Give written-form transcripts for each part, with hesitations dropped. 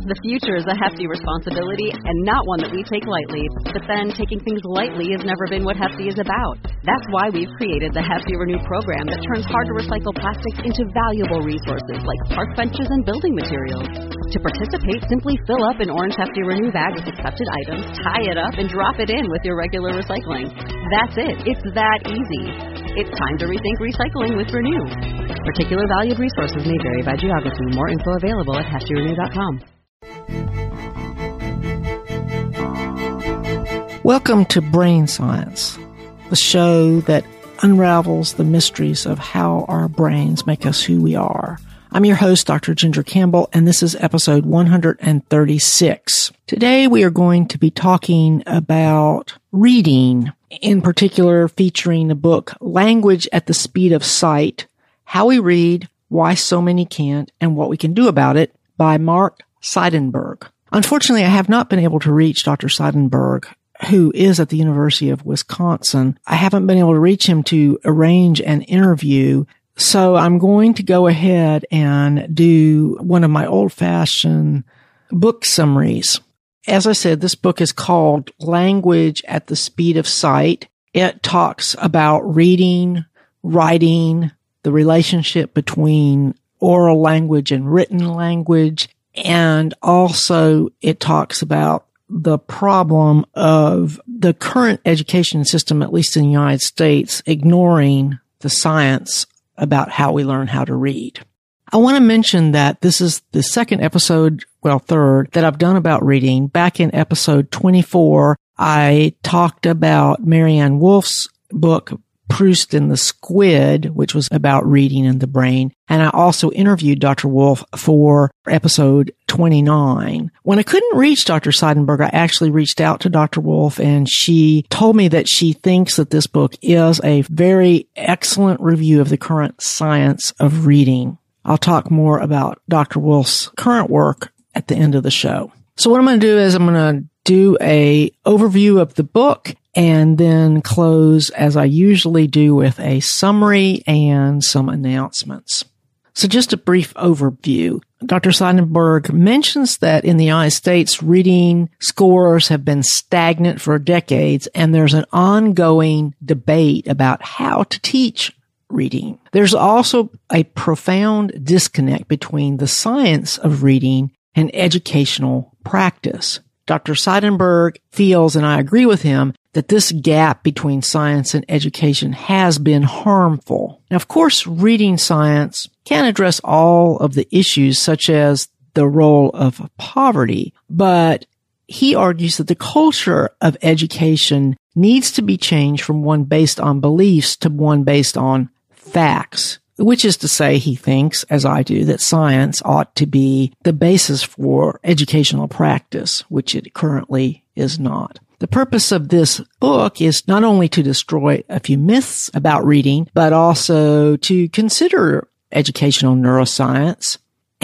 The future is a hefty responsibility and not one that we take lightly. But then, taking things lightly has never been what Hefty is about. That's why we've created the Hefty Renew program that turns hard-to-recycle plastics into valuable resources like park benches and building materials. To participate, simply fill up an orange Hefty Renew bag with accepted items, tie it up, and drop it in with your regular recycling. That's it. It's that easy. It's time to rethink recycling with Renew. Particular valued resources may vary by geography. More info available at heftyrenew.com. Welcome to Brain Science, the show that unravels the mysteries of how our brains make us who we are. I'm your host, Dr. Ginger Campbell, and this is episode 136. Today we are going to be talking about reading, in particular featuring the book Language at the Speed of Sight, How We Read, Why So Many Can't, and What We Can Do About It by Mark Seidenberg. Unfortunately, I have not been able to reach Dr. Seidenberg, who is at the University of Wisconsin. I haven't been able to reach him to arrange an interview, so I'm going to go ahead and do one of my old-fashioned book summaries. As I said, this book is called Language at the Speed of Sight. It talks about reading, writing, the relationship between oral language and written language, and also it talks about the problem of the current education system, at least in the United States, ignoring the science about how we learn how to read. I want to mention that this is the second episode, third, that I've done about reading. Back in episode 24, I talked about Marianne Wolf's book, Proust and the Squid, which was about reading in the brain. And I also interviewed Dr. Wolf for episode 29. When I couldn't reach Dr. Seidenberg, I actually reached out to Dr. Wolf, and she told me that she thinks that this book is a very excellent review of the current science of reading. I'll talk more about Dr. Wolf's current work at the end of the show. So what I'm going to do is I'm going to do a overview of the book and then close, as I usually do, with a summary and some announcements. So just a brief overview. Dr. Seidenberg mentions that in the United States, reading scores have been stagnant for decades, and there's an ongoing debate about how to teach reading. There's also a profound disconnect between the science of reading and educational practice. Dr. Seidenberg feels, and I agree with him, that this gap between science and education has been harmful. Now, of course, reading science can address all of the issues, such as the role of poverty, but he argues that the culture of education needs to be changed from one based on beliefs to one based on facts, which is to say, he thinks, as I do, that science ought to be the basis for educational practice, which it currently is not. The purpose of this book is not only to destroy a few myths about reading, but also to consider educational neuroscience.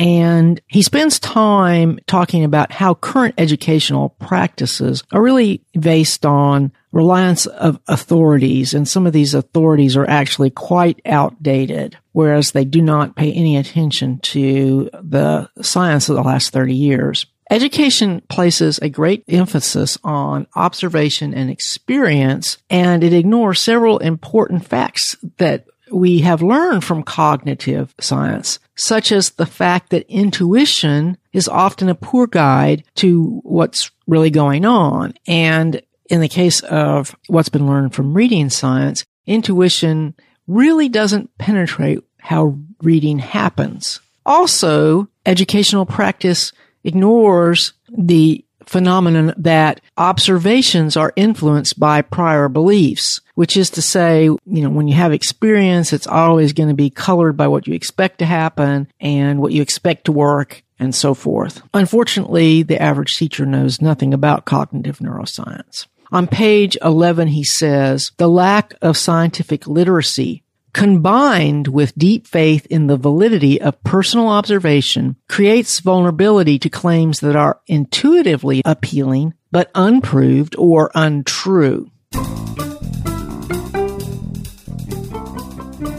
And he spends time talking about how current educational practices are really based on reliance of authorities, and some of these authorities are actually quite outdated, whereas they do not pay any attention to the science of the last 30 years. Education places a great emphasis on observation and experience, and it ignores several important facts that we have learned from cognitive science, such as the fact that intuition is often a poor guide to what's really going on. And in the case of what's been learned from reading science, intuition really doesn't penetrate how reading happens. Also, educational practice ignores the phenomenon that observations are influenced by prior beliefs, which is to say, when you have experience, it's always going to be colored by what you expect to happen and what you expect to work and so forth. Unfortunately, the average teacher knows nothing about cognitive neuroscience. On page 11, he says, the lack of scientific literacy combined with deep faith in the validity of personal observation creates vulnerability to claims that are intuitively appealing but unproved or untrue.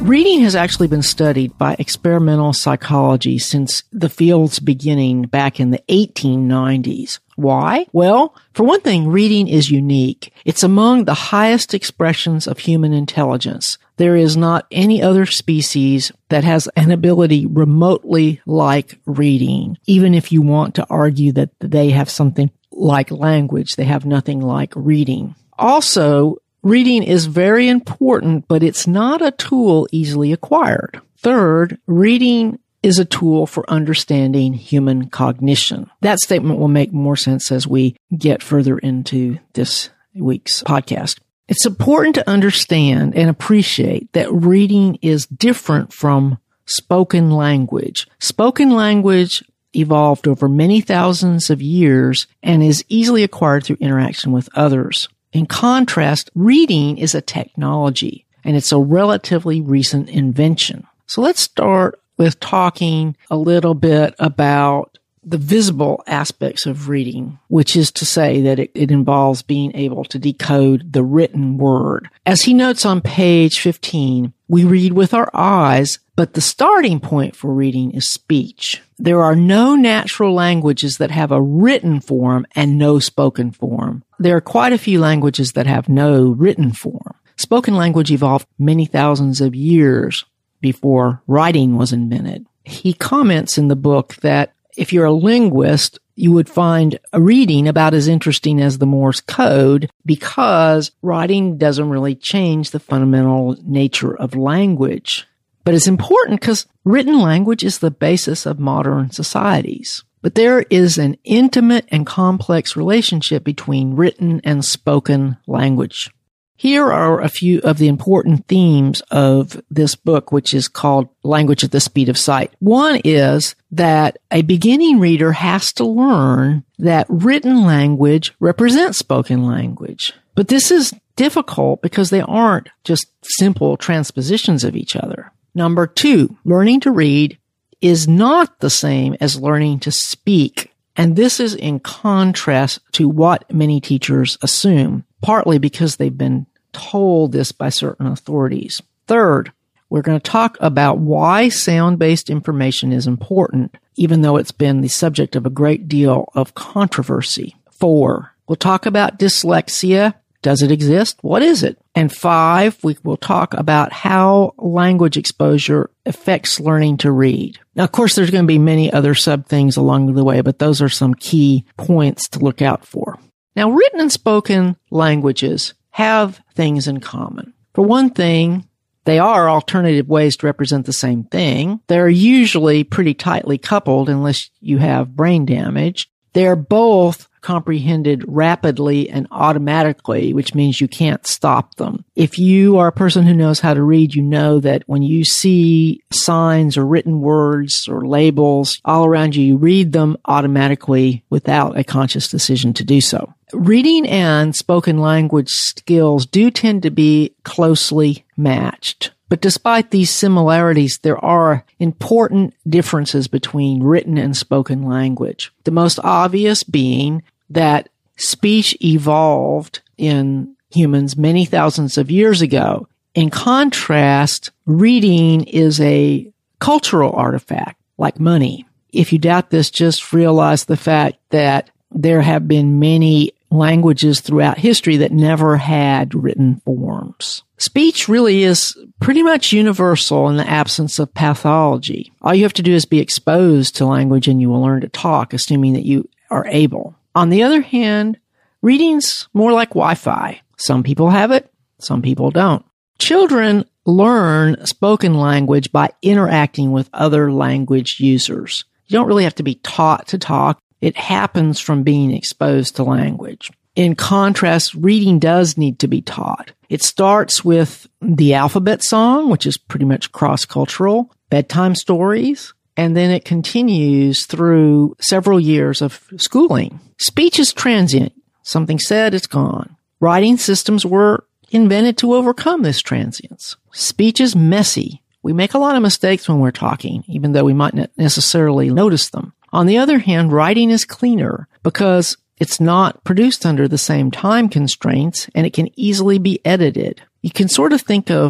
Reading has actually been studied by experimental psychology since the field's beginning back in the 1890s. Why? Well, for one thing, reading is unique. It's among the highest expressions of human intelligence. There is not any other species that has an ability remotely like reading. Even if you want to argue that they have something like language, they have nothing like reading. Also, reading is very important, but it's not a tool easily acquired. Third, reading is a tool for understanding human cognition. That statement will make more sense as we get further into this week's podcast. It's important to understand and appreciate that reading is different from spoken language. Spoken language evolved over many thousands of years and is easily acquired through interaction with others. In contrast, reading is a technology, and it's a relatively recent invention. So let's start with talking a little bit about the visible aspects of reading, which is to say that it involves being able to decode the written word. As he notes on page 15, we read with our eyes, but the starting point for reading is speech. There are no natural languages that have a written form and no spoken form. There are quite a few languages that have no written form. Spoken language evolved many thousands of years before writing was invented. He comments in the book that if you're a linguist, you would find a reading about as interesting as the Morse code because writing doesn't really change the fundamental nature of language. But it's important because written language is the basis of modern societies. But there is an intimate and complex relationship between written and spoken language. Here are a few of the important themes of this book, which is called Language at the Speed of Sight. One is that a beginning reader has to learn that written language represents spoken language. But this is difficult because they aren't just simple transpositions of each other. Number two, learning to read is not the same as learning to speak. And this is in contrast to what many teachers assume, partly because they've been told this by certain authorities. Third, we're going to talk about why sound-based information is important, even though it's been the subject of a great deal of controversy. 4, we'll talk about dyslexia. Does it exist? What is it? And 5, we will talk about how language exposure affects learning to read. Now, of course, there's going to be many other sub-things along the way, but those are some key points to look out for. Now, written and spoken languages have things in common. For one thing, they are alternative ways to represent the same thing. They're usually pretty tightly coupled unless you have brain damage. They're both comprehended rapidly and automatically, which means you can't stop them. If you are a person who knows how to read, you know that when you see signs or written words or labels all around you, you read them automatically without a conscious decision to do so. Reading and spoken language skills do tend to be closely matched. But despite these similarities, there are important differences between written and spoken language. The most obvious being that speech evolved in humans many thousands of years ago. In contrast, reading is a cultural artifact, like money. If you doubt this, just realize the fact that there have been many languages throughout history that never had written forms. Speech really is pretty much universal in the absence of pathology. All you have to do is be exposed to language and you will learn to talk, assuming that you are able. On the other hand, reading's more like Wi-Fi. Some people have it, some people don't. Children learn spoken language by interacting with other language users. You don't really have to be taught to talk. It happens from being exposed to language. In contrast, reading does need to be taught. It starts with the alphabet song, which is pretty much cross-cultural, bedtime stories, and then it continues through several years of schooling. Speech is transient. Something said, it's gone. Writing systems were invented to overcome this transience. Speech is messy. We make a lot of mistakes when we're talking, even though we might not necessarily notice them. On the other hand, writing is cleaner because it's not produced under the same time constraints and it can easily be edited. You can sort of think of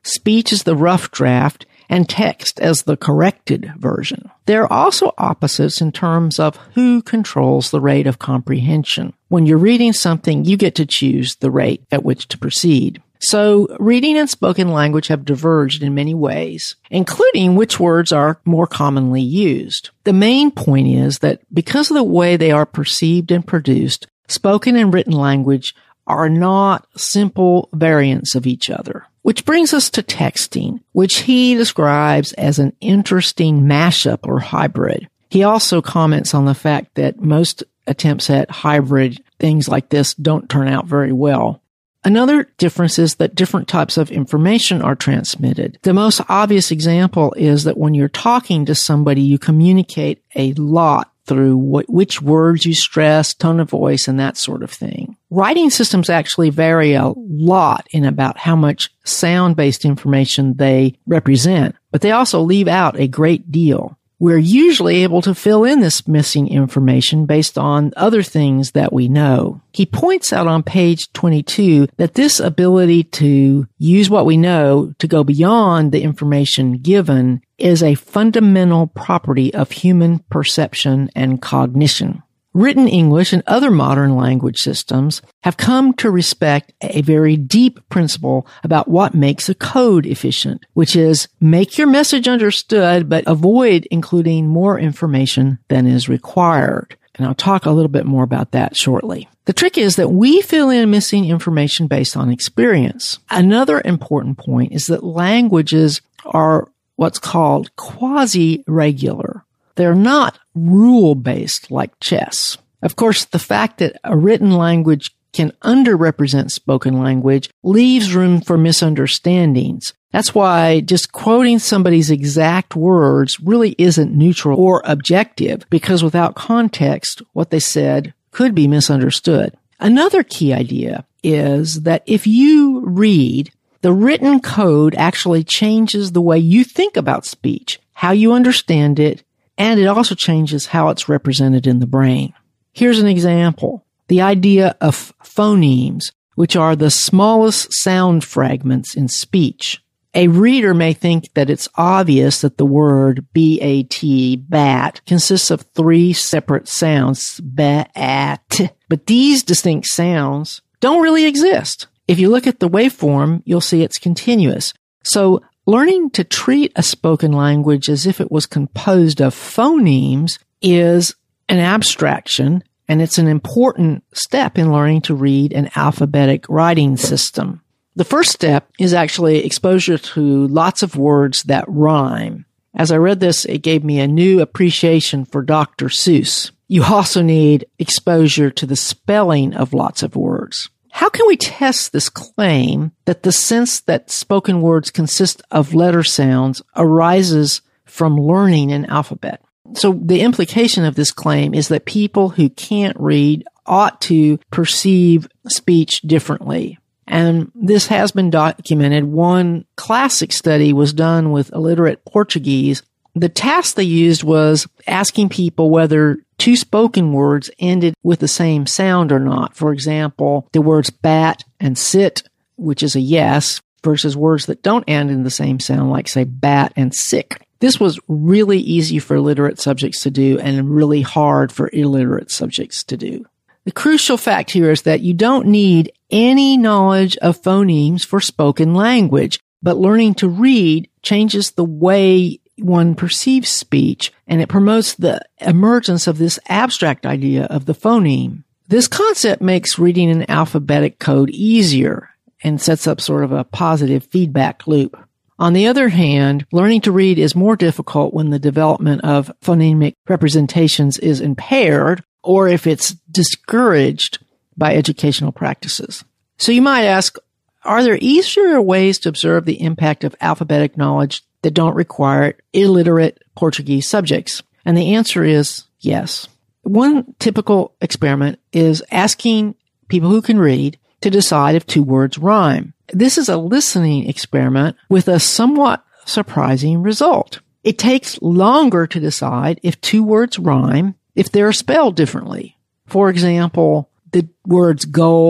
speech as the rough draft, and text as the corrected version. There are also opposites in terms of who controls the rate of comprehension. When you're reading something, you get to choose the rate at which to proceed. So reading and spoken language have diverged in many ways, including which words are more commonly used. The main point is that because of the way they are perceived and produced, spoken and written language are not simple variants of each other. Which brings us to texting, which he describes as an interesting mashup or hybrid. He also comments on the fact that most attempts at hybrid things like this don't turn out very well. Another difference is that different types of information are transmitted. The most obvious example is that when you're talking to somebody, you communicate a lot through which words you stress, tone of voice, and that sort of thing. Writing systems actually vary a lot in about how much sound-based information they represent, but they also leave out a great deal. We're usually able to fill in this missing information based on other things that we know. He points out on page 22 that this ability to use what we know to go beyond the information given is a fundamental property of human perception and cognition. Written English and other modern language systems have come to respect a very deep principle about what makes a code efficient, which is make your message understood, but avoid including more information than is required. And I'll talk a little bit more about that shortly. The trick is that we fill in missing information based on experience. Another important point is that languages are what's called quasi-regular. They're not rule-based like chess. Of course, the fact that a written language can underrepresent spoken language leaves room for misunderstandings. That's why just quoting somebody's exact words really isn't neutral or objective, because without context, what they said could be misunderstood. Another key idea is that if you read, the written code actually changes the way you think about speech, how you understand it, and it also changes how it's represented in the brain. Here's an example. The idea of phonemes, which are the smallest sound fragments in speech. A reader may think that it's obvious that the word B-A-T, bat, consists of three separate sounds, ba-at. But these distinct sounds don't really exist. If you look at the waveform, you'll see it's continuous. So learning to treat a spoken language as if it was composed of phonemes is an abstraction, and it's an important step in learning to read an alphabetic writing system. The first step is actually exposure to lots of words that rhyme. As I read this, it gave me a new appreciation for Dr. Seuss. You also need exposure to the spelling of lots of words. How can we test this claim that the sense that spoken words consist of letter sounds arises from learning an alphabet? So the implication of this claim is that people who can't read ought to perceive speech differently. And this has been documented. One classic study was done with illiterate Portuguese. The task they used was asking people whether two spoken words ended with the same sound or not. For example, the words bat and sit, which is a yes, versus words that don't end in the same sound, like, say, bat and sick. This was really easy for literate subjects to do and really hard for illiterate subjects to do. The crucial fact here is that you don't need any knowledge of phonemes for spoken language, but learning to read changes the way one perceives speech, and it promotes the emergence of this abstract idea of the phoneme. This concept makes reading an alphabetic code easier and sets up sort of a positive feedback loop. On the other hand, learning to read is more difficult when the development of phonemic representations is impaired or if it's discouraged by educational practices. So you might ask, are there easier ways to observe the impact of alphabetic knowledge that don't require illiterate Portuguese subjects? And the answer is yes. One typical experiment is asking people who can read to decide if two words rhyme. This is a listening experiment with a somewhat surprising result. It takes longer to decide if two words rhyme if they're spelled differently. For example, the words goal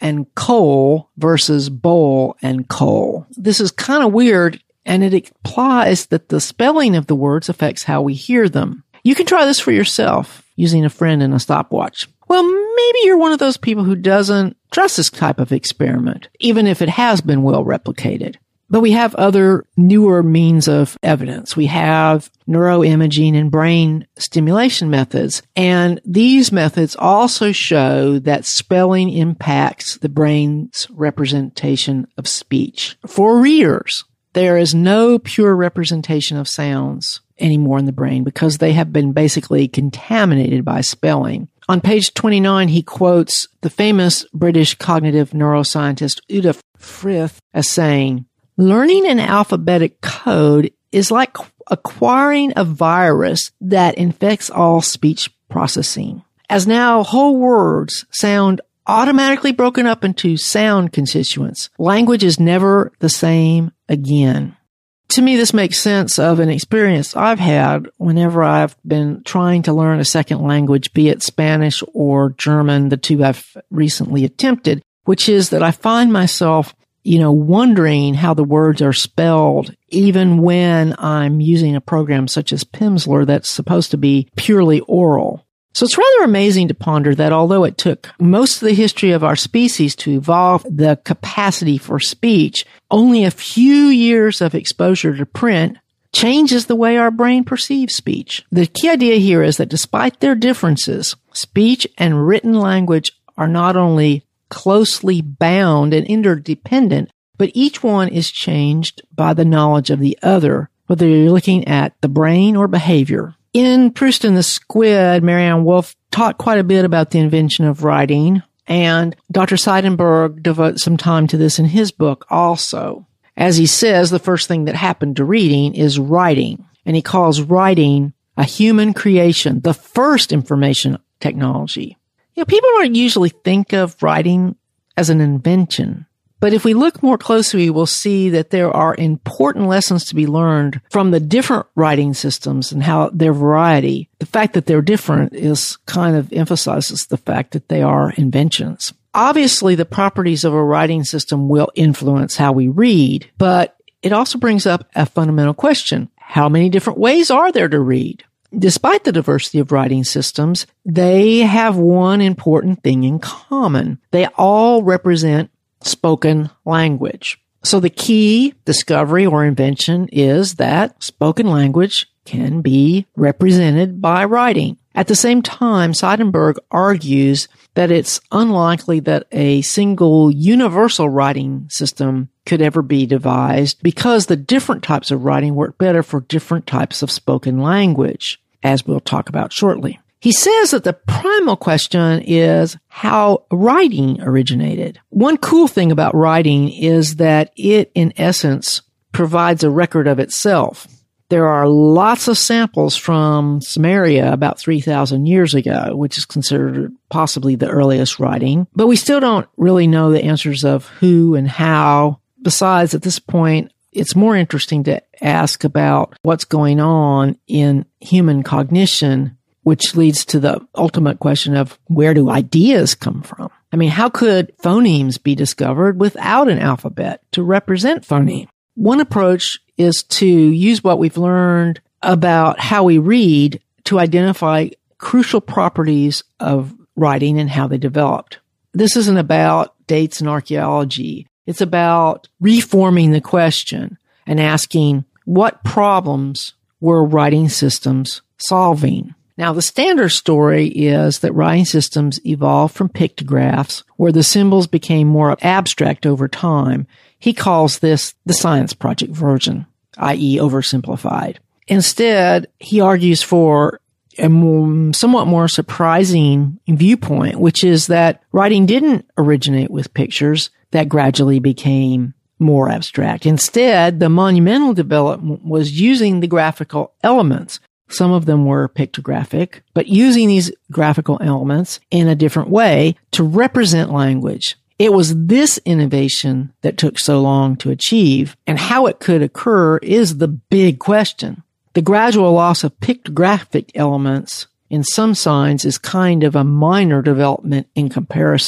and coal versus bowl and coal. This is kind of weird, and it implies that the spelling of the words affects how we hear them. You can try this for yourself using a friend and a stopwatch. Well, maybe you're one of those people who doesn't trust this type of experiment, even if it has been well replicated. But we have other newer means of evidence. We have neuroimaging and brain stimulation methods. And these methods also show that spelling impacts the brain's representation of speech. For readers, there is no pure representation of sounds anymore in the brain because they have been basically contaminated by spelling. On page 29, he quotes the famous British cognitive neuroscientist Uta Frith as saying, "Learning an alphabetic code is like acquiring a virus that infects all speech processing. As now whole words sound automatically broken up into sound constituents, language is never the same again." To me, this makes sense of an experience I've had whenever I've been trying to learn a second language, be it Spanish or German, the two I've recently attempted, which is that I find myself wondering how the words are spelled, even when I'm using a program such as Pimsleur that's supposed to be purely oral. So it's rather amazing to ponder that although it took most of the history of our species to evolve the capacity for speech, only a few years of exposure to print changes the way our brain perceives speech. The key idea here is that despite their differences, speech and written language are not only closely bound and interdependent, but each one is changed by the knowledge of the other, whether you're looking at the brain or behavior. In Proust and the Squid, Marianne Wolf taught quite a bit about the invention of writing, and Dr. Seidenberg devotes some time to this in his book also. As he says, the first thing that happened to reading is writing, and he calls writing a human creation, the first information technology. People don't usually think of writing as an invention. But if we look more closely, we'll see that there are important lessons to be learned from the different writing systems and how their variety. The fact that they're different is kind of emphasizes the fact that they are inventions. Obviously, the properties of a writing system will influence how we read, but it also brings up a fundamental question. How many different ways are there to read? Despite the diversity of writing systems, they have one important thing in common. They all represent spoken language. So the key discovery or invention is that spoken language can be represented by writing. At the same time, Seidenberg argues that it's unlikely that a single universal writing system could ever be devised because the different types of writing work better for different types of spoken language, as we'll talk about shortly. He says that the primal question is how writing originated. One cool thing about writing is that it, in essence, provides a record of itself. There are lots of samples from Sumeria about 3,000 years ago, which is considered possibly the earliest writing, but we still don't really know the answers of who and how. Besides, at this point, it's more interesting to ask about what's going on in human cognition, which leads to the ultimate question of where do ideas come from? I mean, how could phonemes be discovered without an alphabet to represent phoneme? One approach is to use what we've learned about how we read to identify crucial properties of writing and how they developed. This isn't about dates and archaeology. It's about reforming the question and asking what problems were writing systems solving. Now, the standard story is that writing systems evolved from pictographs, where the symbols became more abstract over time. He calls this the science project version, i.e. oversimplified. Instead, he argues for a somewhat more surprising viewpoint, which is that writing didn't originate with pictures that gradually became more abstract. Instead, the monumental development was using the graphical elements. Some of them were pictographic, but using these graphical elements in a different way to represent language. It was this innovation that took so long to achieve, and how it could occur is the big question. The gradual loss of pictographic elements in some signs is kind of a minor development in comparison.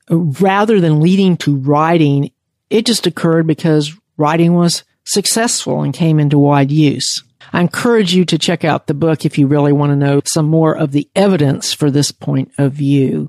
rather than leading to writing, it just occurred because writing was successful and came into wide use. I encourage you to check out the book if you really want to know some more of the evidence for this point of view.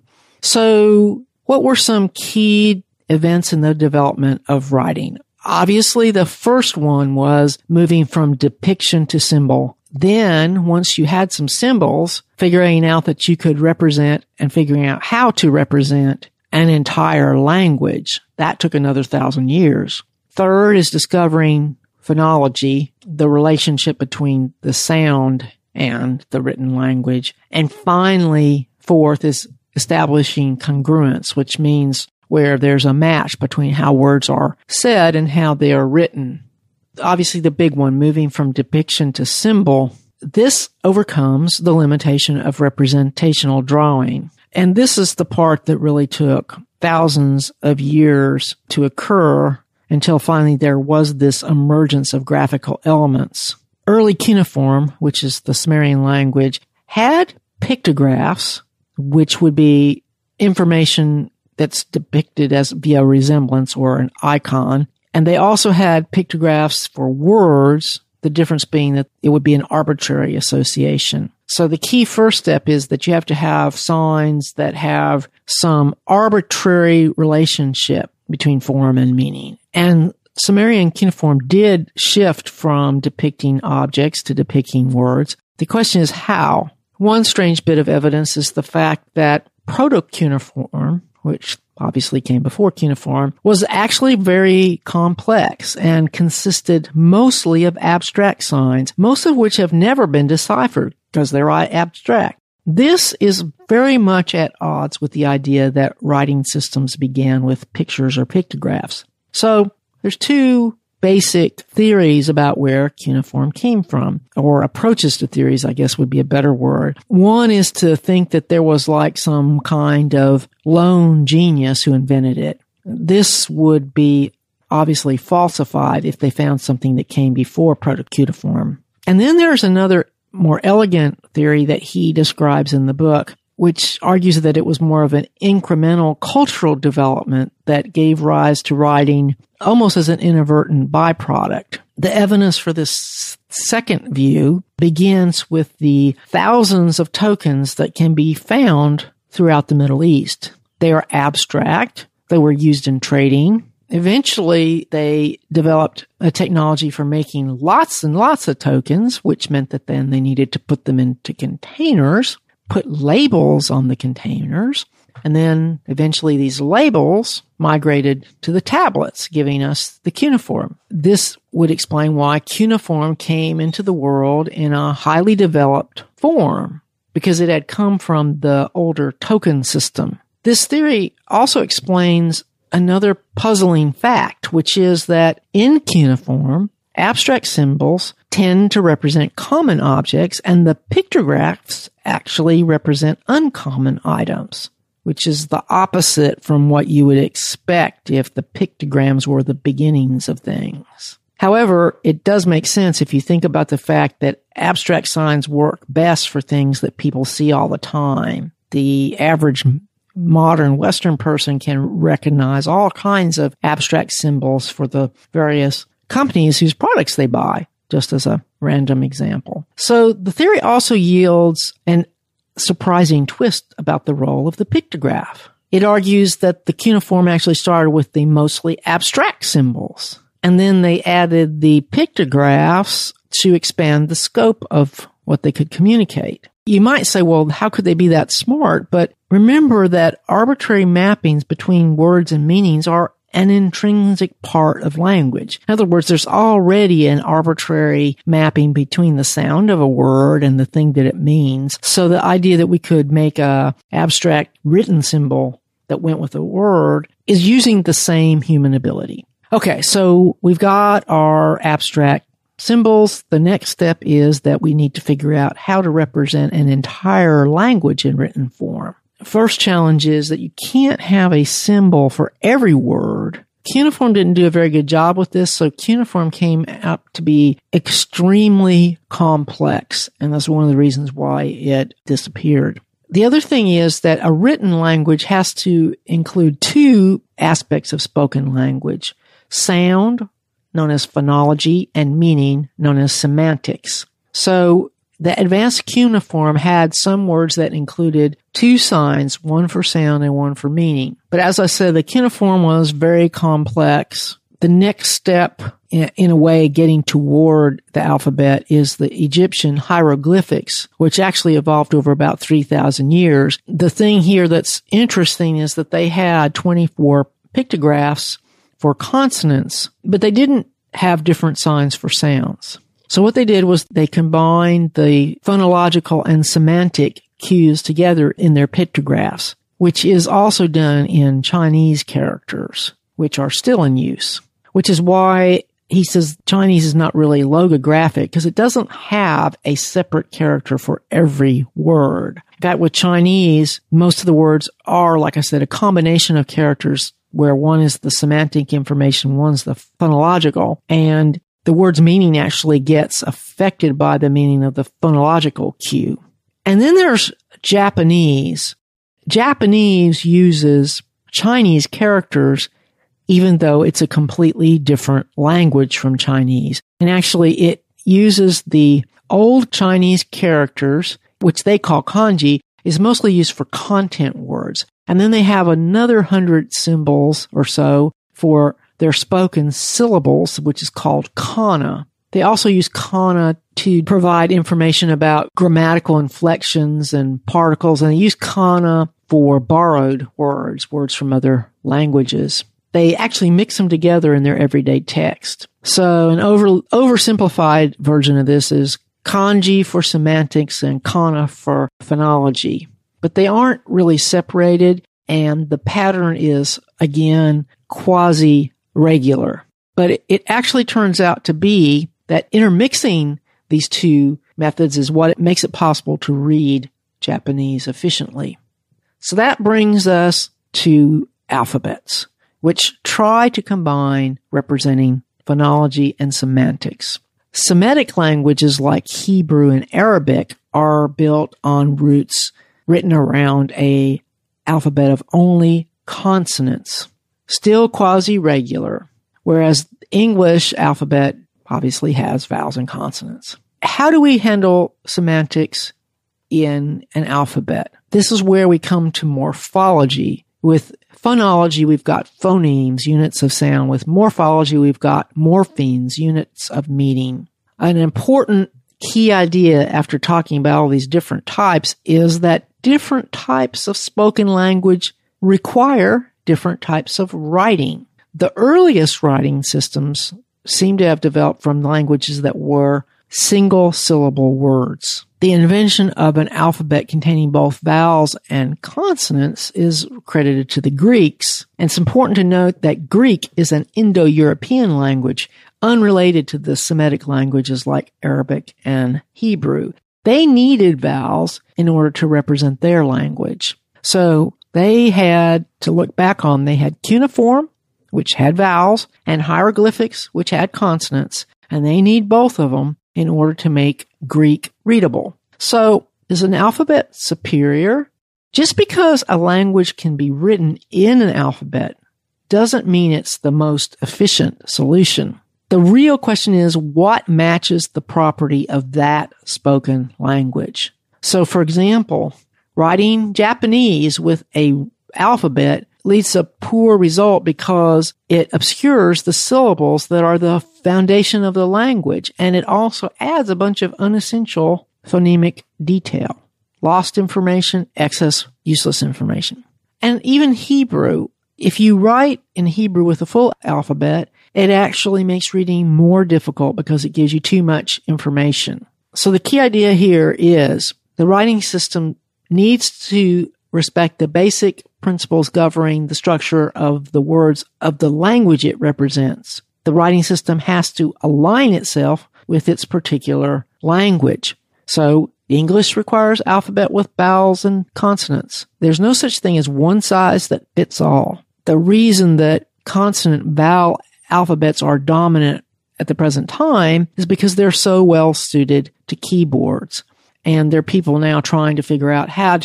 So, what were some key events in the development of writing? Obviously, the first one was moving from depiction to symbol. Then, once you had some symbols, figuring out that you could represent and figuring out how to represent an entire language. That took another 1,000 years. Third is discovering phonology, the relationship between the sound and the written language. And finally, fourth is establishing congruence, which means where there's a match between how words are said and how they are written. Obviously, the big one, moving from depiction to symbol, this overcomes the limitation of representational drawing. And this is the part that really took thousands of years to occur until finally there was this emergence of graphical elements. Early cuneiform, which is the Sumerian language, had pictographs, which would be information that's depicted as via resemblance or an icon. And they also had pictographs for words, the difference being that it would be an arbitrary association. So the key first step is that you have to have signs that have some arbitrary relationship between form and meaning. And Sumerian cuneiform did shift from depicting objects to depicting words. The question is how? One strange bit of evidence is the fact that proto-cuneiform, which obviously came before cuneiform, was actually very complex and consisted mostly of abstract signs, most of which have never been deciphered because they're abstract. This is very much at odds with the idea that writing systems began with pictures or pictographs. So there's two basic theories about where cuneiform came from, or approaches to theories, I guess would be a better word. One is to think that there was like some kind of lone genius who invented it. This would be obviously falsified if they found something that came before proto-cuneiform. And then there's another more elegant theory that he describes in the book, which argues that it was more of an incremental cultural development that gave rise to writing almost as an inadvertent byproduct. The evidence for this second view begins with the thousands of tokens that can be found throughout the Middle East. They are abstract. They were used in trading. Eventually, they developed a technology for making lots and lots of tokens, which meant that then they needed to put them into containers, put labels on the containers, and then eventually these labels migrated to the tablets, giving us the cuneiform. This would explain why cuneiform came into the world in a highly developed form, because it had come from the older token system. This theory also explains another puzzling fact, which is that in cuneiform, abstract symbols tend to represent common objects, and the pictographs actually represent uncommon items, which is the opposite from what you would expect if the pictograms were the beginnings of things. However, it does make sense if you think about the fact that abstract signs work best for things that people see all the time. The average modern Western person can recognize all kinds of abstract symbols for the various companies whose products they buy, just as a random example. So the theory also yields an surprising twist about the role of the pictograph. It argues that the cuneiform actually started with the mostly abstract symbols, and then they added the pictographs to expand the scope of what they could communicate. You might say, well, how could they be that smart? But remember that arbitrary mappings between words and meanings are an intrinsic part of language. In other words, there's already an arbitrary mapping between the sound of a word and the thing that it means. So the idea that we could make a abstract written symbol that went with a word is using the same human ability. Okay, so we've got our abstract symbols. The next step is that we need to figure out how to represent an entire language in written form. First challenge is that you can't have a symbol for every word. Cuneiform didn't do a very good job with this, so cuneiform came out to be extremely complex, and that's one of the reasons why it disappeared. The other thing is that a written language has to include two aspects of spoken language: sound, known as phonology, and meaning, known as semantics. So the advanced cuneiform had some words that included two signs, one for sound and one for meaning. But as I said, the cuneiform was very complex. The next step, in a way, getting toward the alphabet is the Egyptian hieroglyphics, which actually evolved over about 3,000 years. The thing here that's interesting is that they had 24 pictographs for consonants, but they didn't have different signs for sounds. So what they did was they combined the phonological and semantic cues together in their pictographs, which is also done in Chinese characters, which are still in use. Which is why he says Chinese is not really logographic, because it doesn't have a separate character for every word. In fact, with Chinese, most of the words are, like I said, a combination of characters where one is the semantic information, one's the phonological, and the word's meaning actually gets affected by the meaning of the phonological cue. And then there's Japanese. Japanese uses Chinese characters even though it's a completely different language from Chinese. And actually, it uses the old Chinese characters, which they call kanji, is mostly used for content words. And then they have another 100 symbols or so for their spoken syllables, which is called kana. They also use kana to provide information about grammatical inflections and particles, and they use kana for borrowed words, words from other languages. They actually mix them together in their everyday text. So an oversimplified version of this is kanji for semantics and kana for phonology. But they aren't really separated, and the pattern is, again, quasi-regular. But it actually turns out to be that intermixing these two methods is what makes it possible to read Japanese efficiently. So that brings us to alphabets, which try to combine representing phonology and semantics. Semitic languages like Hebrew and Arabic are built on roots written around an alphabet of only consonants, still quasi-regular, whereas English alphabet obviously has vowels and consonants. How do we handle semantics in an alphabet? This is where we come to morphology. With phonology, we've got phonemes, units of sound. With morphology, we've got morphemes, units of meaning. An important key idea after talking about all these different types is that different types of spoken language require different types of writing. The earliest writing systems seem to have developed from languages that were single-syllable words. The invention of an alphabet containing both vowels and consonants is credited to the Greeks. And it's important to note that Greek is an Indo-European language, unrelated to the Semitic languages like Arabic and Hebrew. They needed vowels in order to represent their language. So they had to look back on, they had cuneiform, which had vowels, and hieroglyphics, which had consonants, and they need both of them in order to make Greek readable. So, is an alphabet superior? Just because a language can be written in an alphabet doesn't mean it's the most efficient solution. The real question is, what matches the property of that spoken language? So, for example, writing Japanese with an alphabet leads to a poor result because it obscures the syllables that are the foundation of the language, and it also adds a bunch of unessential phonemic detail. Lost information, excess useless information. And even Hebrew, if you write in Hebrew with a full alphabet, it actually makes reading more difficult because it gives you too much information. So the key idea here is the writing system needs to respect the basic principles governing the structure of the words of the language it represents. The writing system has to align itself with its particular language. So English requires alphabet with vowels and consonants. There's no such thing as one size that fits all. The reason that consonant-vowel alphabets are dominant at the present time is because they're so well suited to keyboards. And there are people now trying to figure out how to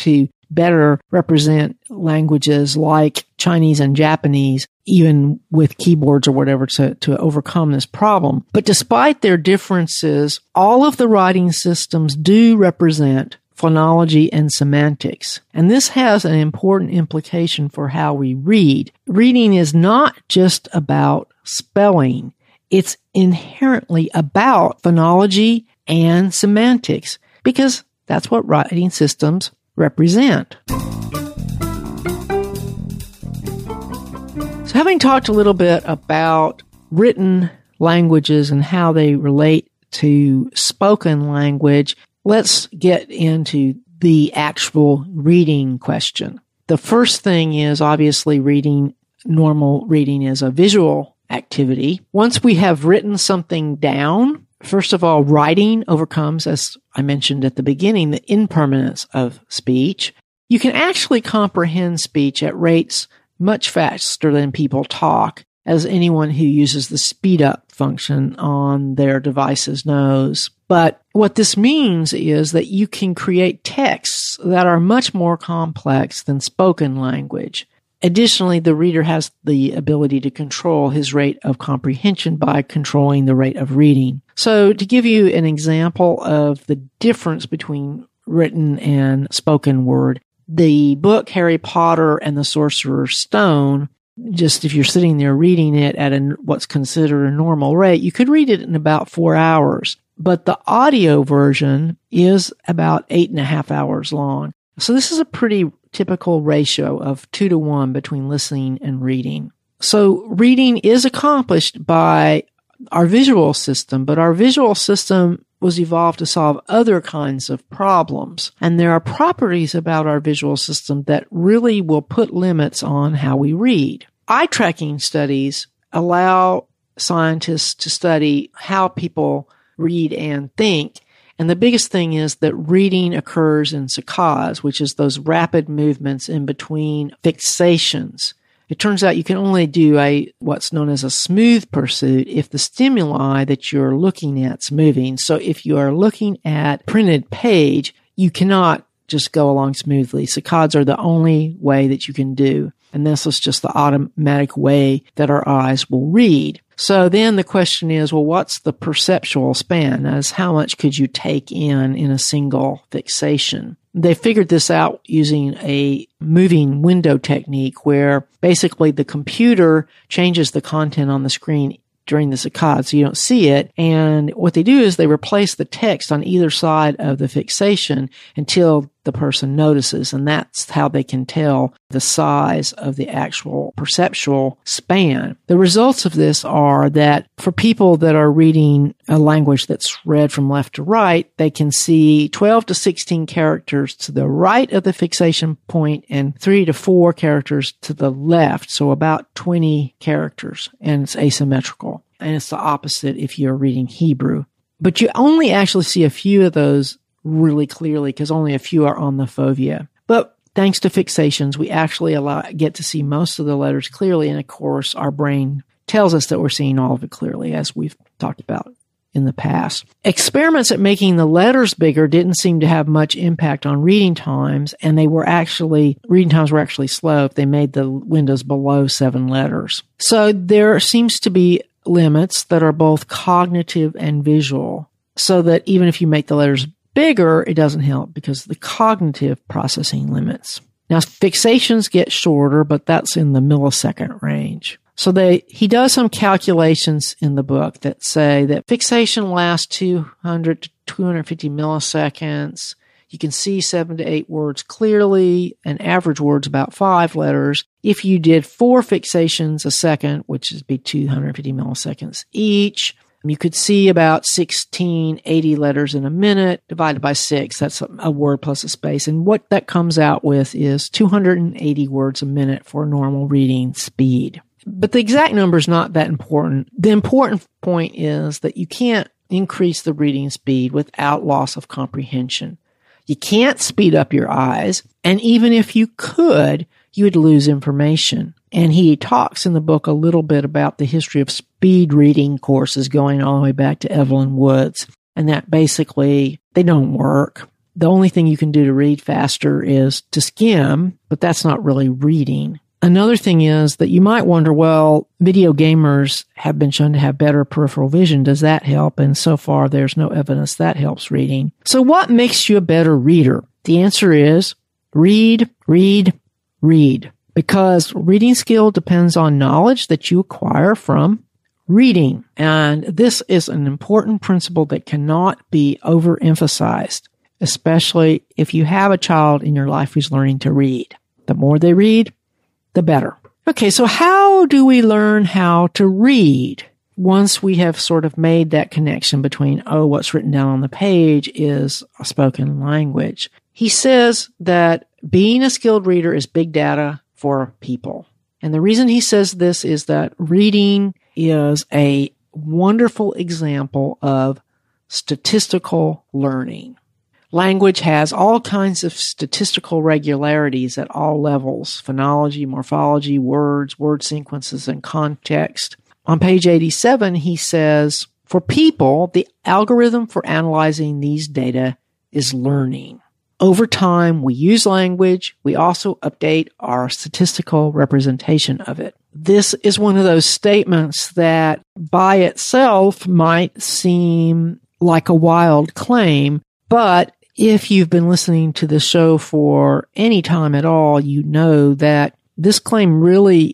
better represent languages like Chinese and Japanese, even with keyboards or whatever, to overcome this problem. But despite their differences, all of the writing systems do represent phonology and semantics. And this has an important implication for how we read. Reading is not just about spelling. It's inherently about phonology and semantics, because that's what writing systems represent. So having talked a little bit about written languages and how they relate to spoken language, let's get into the actual reading question. The first thing is obviously normal reading is a visual activity. Once we have written something down, first of all, writing overcomes, as I mentioned at the beginning, the impermanence of speech. You can actually comprehend speech at rates much faster than people talk, as anyone who uses the speed up function on their devices knows. But what this means is that you can create texts that are much more complex than spoken language. Additionally, the reader has the ability to control his rate of comprehension by controlling the rate of reading. So to give you an example of the difference between written and spoken word, the book Harry Potter and the Sorcerer's Stone, just if you're sitting there reading it at what's considered a normal rate, you could read it in about 4 hours. But the audio version is about 8.5 hours long. So this is a pretty typical ratio of 2-to-1 between listening and reading. So reading is accomplished by our visual system, but our visual system was evolved to solve other kinds of problems. And there are properties about our visual system that really will put limits on how we read. Eye tracking studies allow scientists to study how people read and think. And the biggest thing is that reading occurs in saccades, which is those rapid movements in between fixations. It turns out you can only do what's known as a smooth pursuit if the stimuli that you're looking at's moving. So if you are looking at printed page, you cannot just go along smoothly. Saccades are the only way that you can do. And this is just the automatic way that our eyes will read. So then the question is, well, what's the perceptual span? As how much could you take in a single fixation? They figured this out using a moving window technique where basically the computer changes the content on the screen during the saccade so you don't see it. And what they do is they replace the text on either side of the fixation until the person notices. And that's how they can tell the size of the actual perceptual span. The results of this are that for people that are reading a language that's read from left to right, they can see 12 to 16 characters to the right of the fixation point and 3 to 4 characters to the left. So about 20 characters, and it's asymmetrical. And it's the opposite if you're reading Hebrew. But you only actually see a few of those really clearly because only a few are on the fovea. But thanks to fixations, we actually get to see most of the letters clearly. And of course, our brain tells us that we're seeing all of it clearly, as we've talked about in the past. Experiments at making the letters bigger didn't seem to have much impact on reading times, and reading times were actually slow if they made the windows below 7 letters. So there seems to be limits that are both cognitive and visual, so that even if you make the letters bigger, it doesn't help because of the cognitive processing limits. Now, fixations get shorter, but that's in the millisecond range. So he does some calculations in the book that say that fixation lasts 200 to 250 milliseconds. You can see 7 to 8 words clearly, and average words about 5 letters. If you did 4 fixations a second, which would be 250 milliseconds each, you could see about 1680 letters in a minute divided by 6. That's a word plus a space. And what that comes out with is 280 words a minute for normal reading speed. But the exact number is not that important. The important point is that you can't increase the reading speed without loss of comprehension. You can't speed up your eyes, and even if you could, you would lose information. And he talks in the book a little bit about the history of speed reading courses going all the way back to Evelyn Woods, and that basically they don't work. the only thing you can do to read faster is to skim, but that's not really reading. Another thing is that you might wonder, well, video gamers have been shown to have better peripheral vision. Does that help? And so far, there's no evidence that helps reading. So what makes you a better reader? The answer is read, read, read. Because reading skill depends on knowledge that you acquire from reading. And this is an important principle that cannot be overemphasized, especially if you have a child in your life who's learning to read. The more they read, the better. Okay, so how do we learn how to read once we have sort of made that connection between, what's written down on the page is a spoken language? He says that being a skilled reader is big data for people. And the reason he says this is that reading is a wonderful example of statistical learning. Language has all kinds of statistical regularities at all levels: phonology, morphology, words, word sequences, and context. On page 87, he says, for people, the algorithm for analyzing these data is learning. Over time, we use language. We also update our statistical representation of it. This is one of those statements that by itself might seem like a wild claim, but if you've been listening to the show for any time at all, you know that this claim really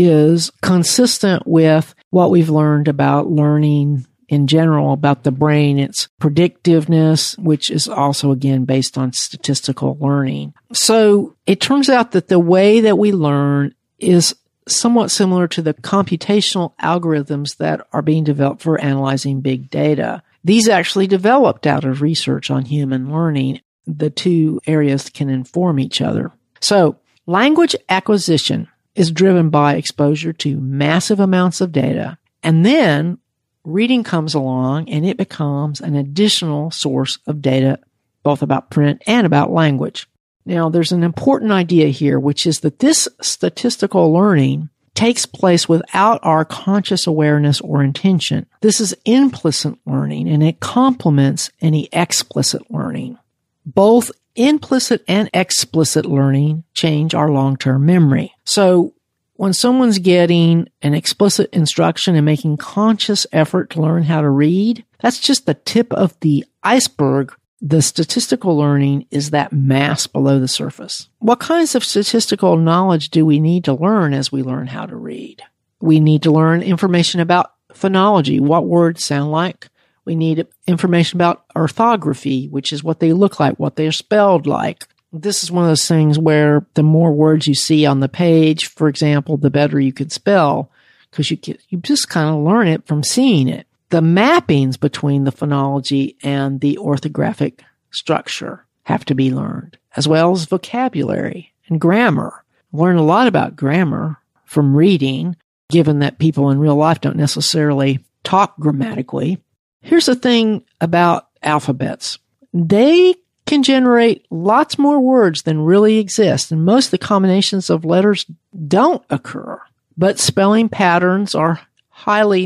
is consistent with what we've learned about learning in general, about the brain, its predictiveness, which is also, again, based on statistical learning. So it turns out that the way that we learn is somewhat similar to the computational algorithms that are being developed for analyzing big data. These actually developed out of research on human learning. The two areas can inform each other. So language acquisition is driven by exposure to massive amounts of data, and then reading comes along and it becomes an additional source of data, both about print and about language. Now, there's an important idea here, which is that this statistical learning takes place without our conscious awareness or intention. This is implicit learning, and it complements any explicit learning. Both implicit and explicit learning change our long-term memory. So when someone's getting an explicit instruction and making conscious effort to learn how to read, that's just the tip of the iceberg. The statistical learning is that mass below the surface. What kinds of statistical knowledge do we need to learn as we learn how to read? We need to learn information about phonology, what words sound like. We need information about orthography, which is what they look like, what they're spelled like. This is one of those things where the more words you see on the page, for example, the better you can spell, because you just kind of learn it from seeing it. The mappings between the phonology and the orthographic structure have to be learned, as well as vocabulary and grammar. Learn a lot about grammar from reading, given that people in real life don't necessarily talk grammatically. Here's the thing about alphabets. They can generate lots more words than really exist, and most of the combinations of letters don't occur. But spelling patterns are highly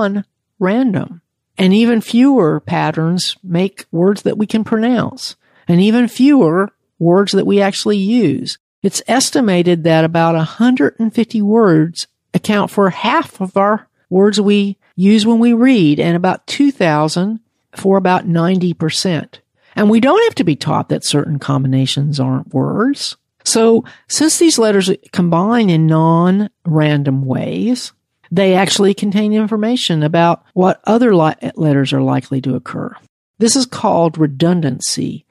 non-random, and even fewer patterns make words that we can pronounce, and even fewer words that we actually use. It's estimated that about 150 words account for half of our words we use when we read, and about 2,000 for about 90%. And we don't have to be taught that certain combinations aren't words. So since these letters combine in non-random ways, they actually contain information about what other letters are likely to occur. This is called redundancy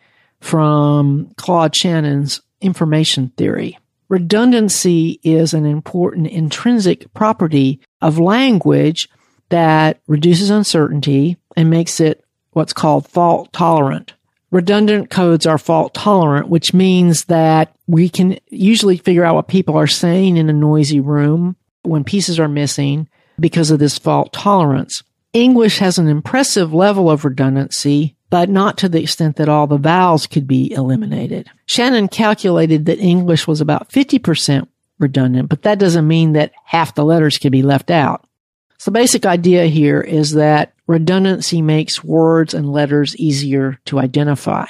from Claude Shannon's information theory. Redundancy is an important intrinsic property of language that reduces uncertainty and makes it what's called fault tolerant. Redundant codes are fault tolerant, which means that we can usually figure out what people are saying in a noisy room when pieces are missing because of this fault tolerance. English has an impressive level of redundancy, but not to the extent that all the vowels could be eliminated. Shannon calculated that English was about 50% redundant, but that doesn't mean that half the letters could be left out. So the basic idea here is that redundancy makes words and letters easier to identify.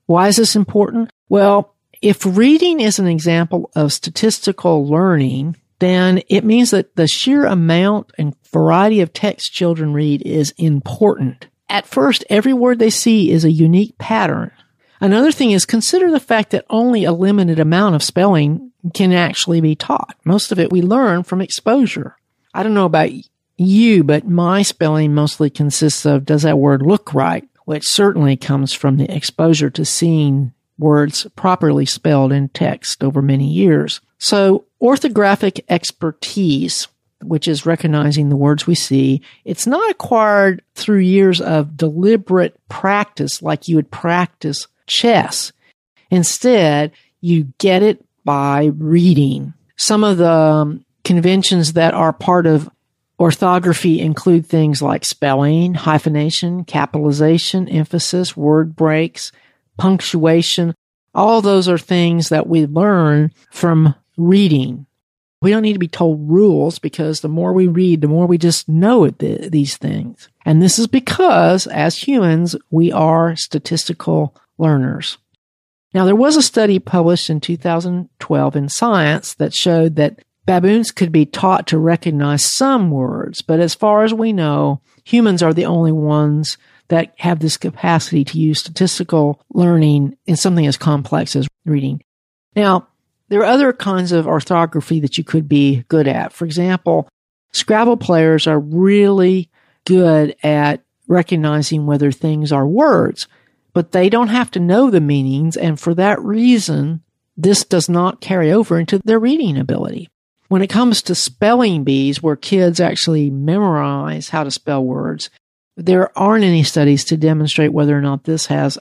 Why is this important? Well, if reading is an example of statistical learning, then it means that the sheer amount and variety of text children read is important. At first, every word they see is a unique pattern. Another thing is consider the fact that only a limited amount of spelling can actually be taught. Most of it we learn from exposure. I don't know about you, but my spelling mostly consists of, does that word look right? Which certainly comes from the exposure to seeing words properly spelled in text over many years. So orthographic expertise, which is recognizing the words we see, it's not acquired through years of deliberate practice like you would practice chess. Instead, you get it by reading. Some of the conventions that are part of orthography include things like spelling, hyphenation, capitalization, emphasis, word breaks, punctuation. All those are things that we learn from reading. We don't need to be told rules because the more we read, the more we just know these things. And this is because, as humans, we are statistical learners. Now, there was a study published in 2012 in Science that showed that baboons could be taught to recognize some words, but as far as we know, humans are the only ones that have this capacity to use statistical learning in something as complex as reading. Now, there are other kinds of orthography that you could be good at. For example, Scrabble players are really good at recognizing whether things are words, but they don't have to know the meanings, and for that reason, this does not carry over into their reading ability. When it comes to spelling bees, where kids actually memorize how to spell words, there aren't any studies to demonstrate whether or not this has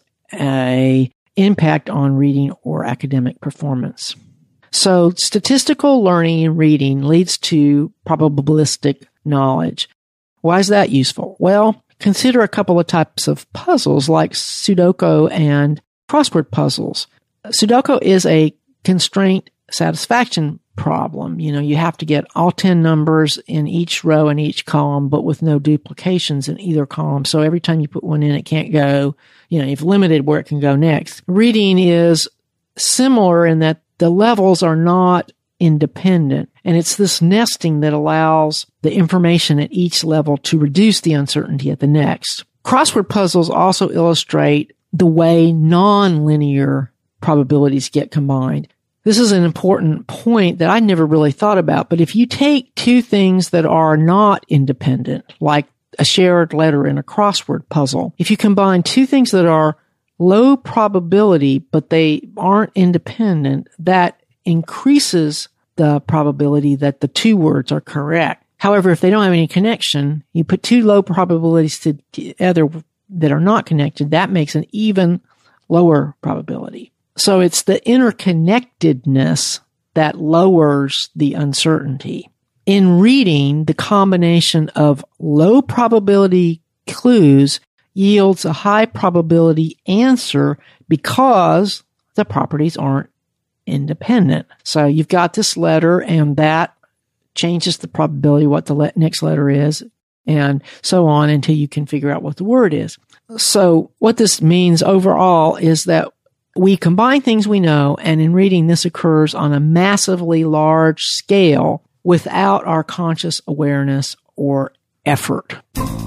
an impact on reading or academic performance. So statistical learning and reading leads to probabilistic knowledge. Why is that useful? Well, consider a couple of types of puzzles like Sudoku and crossword puzzles. Sudoku is a constraint satisfaction problem. You have to get all 10 numbers in each row and each column, but with no duplications in either column. So every time you put one in, it can't go, you've limited where it can go next. Reading is similar in that the levels are not independent. And it's this nesting that allows the information at each level to reduce the uncertainty at the next. Crossword puzzles also illustrate the way nonlinear probabilities get combined. This is an important point that I never really thought about, but if you take two things that are not independent, like a shared letter in a crossword puzzle, if you combine two things that are low probability, but they aren't independent, that increases the probability that the two words are correct. However, if they don't have any connection, you put two low probabilities together that are not connected, that makes an even lower probability. So it's the interconnectedness that lowers the uncertainty. In reading, the combination of low probability clues yields a high probability answer because the properties aren't independent. So you've got this letter and that changes the probability what the next letter is and so on until you can figure out what the word is. So what this means overall is that we combine things we know, and in reading, this occurs on a massively large scale without our conscious awareness or effort.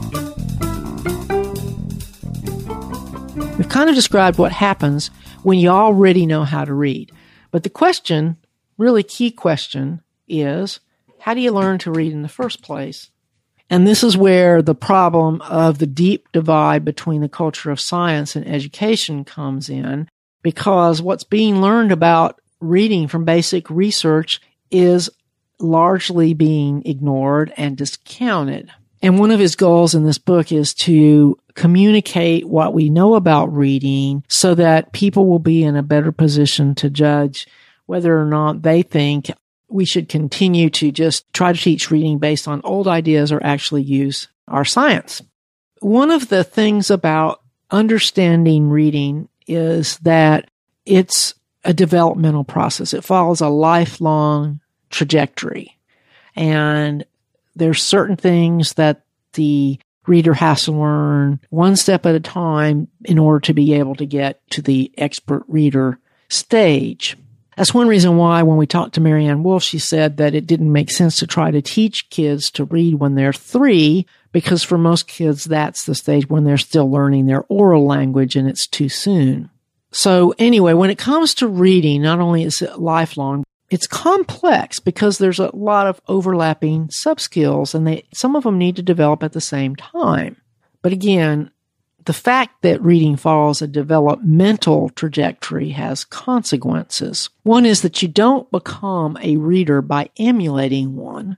We've kind of described what happens when you already know how to read. But the question, really key question, is how do you learn to read in the first place? And this is where the problem of the deep divide between the culture of science and education comes in, because what's being learned about reading from basic research is largely being ignored and discounted. And one of his goals in this book is to communicate what we know about reading so that people will be in a better position to judge whether or not they think we should continue to just try to teach reading based on old ideas or actually use our science. One of the things about understanding reading is that it's a developmental process. It follows a lifelong trajectory. And there's certain things that the reader has to learn one step at a time in order to be able to get to the expert reader stage. That's one reason why when we talked to Marianne Wolf, she said that it didn't make sense to try to teach kids to read when they're 3, because for most kids, that's the stage when they're still learning their oral language and it's too soon. So anyway, when it comes to reading, not only is it lifelong, it's complex because there's a lot of overlapping subskills and some of them need to develop at the same time. But again, the fact that reading follows a developmental trajectory has consequences. One is that you don't become a reader by emulating one.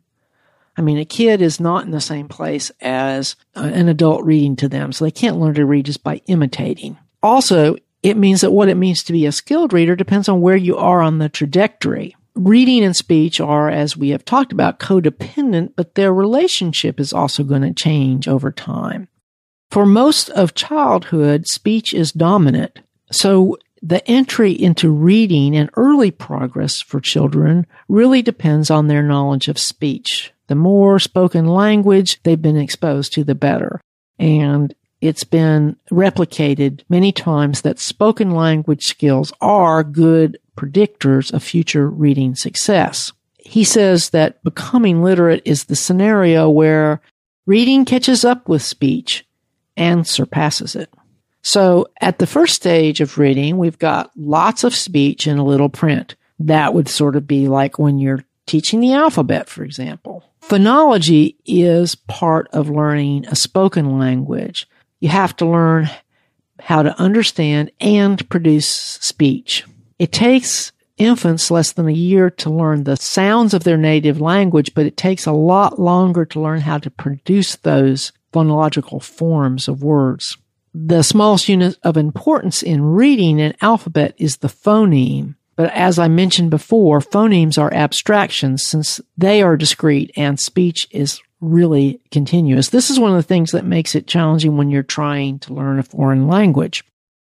I mean, a kid is not in the same place as an adult reading to them, so they can't learn to read just by imitating. Also, it means that what it means to be a skilled reader depends on where you are on the trajectory. Reading and speech are, as we have talked about, codependent, but their relationship is also going to change over time. For most of childhood, speech is dominant. So the entry into reading and early progress for children really depends on their knowledge of speech. The more spoken language they've been exposed to, the better. And it's been replicated many times that spoken language skills are good predictors of future reading success. He says that becoming literate is the scenario where reading catches up with speech and surpasses it. So at the first stage of reading, we've got lots of speech and a little print. That would sort of be like when you're teaching the alphabet, for example. Phonology is part of learning a spoken language. You have to learn how to understand and produce speech. It takes infants less than a year to learn the sounds of their native language, but it takes a lot longer to learn how to produce those phonological forms of words. The smallest unit of importance in reading an alphabet is the phoneme. But as I mentioned before, phonemes are abstractions since they are discrete and speech is really continuous. This is one of the things that makes it challenging when you're trying to learn a foreign language.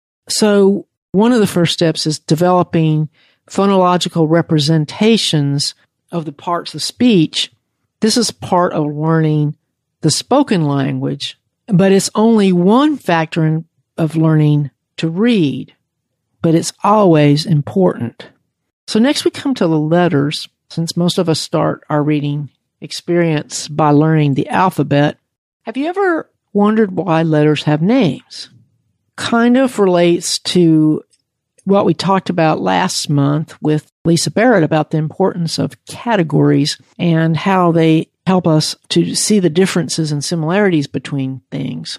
So one of the first steps is developing phonological representations of the parts of speech. This is part of learning the spoken language, but it's only one factor of learning to read, but it's always important. So next we come to the letters. Since most of us start our reading experience by learning the alphabet, have you ever wondered why letters have names? Kind of relates to what we talked about last month with Lisa Barrett about the importance of categories and how they help us to see the differences and similarities between things.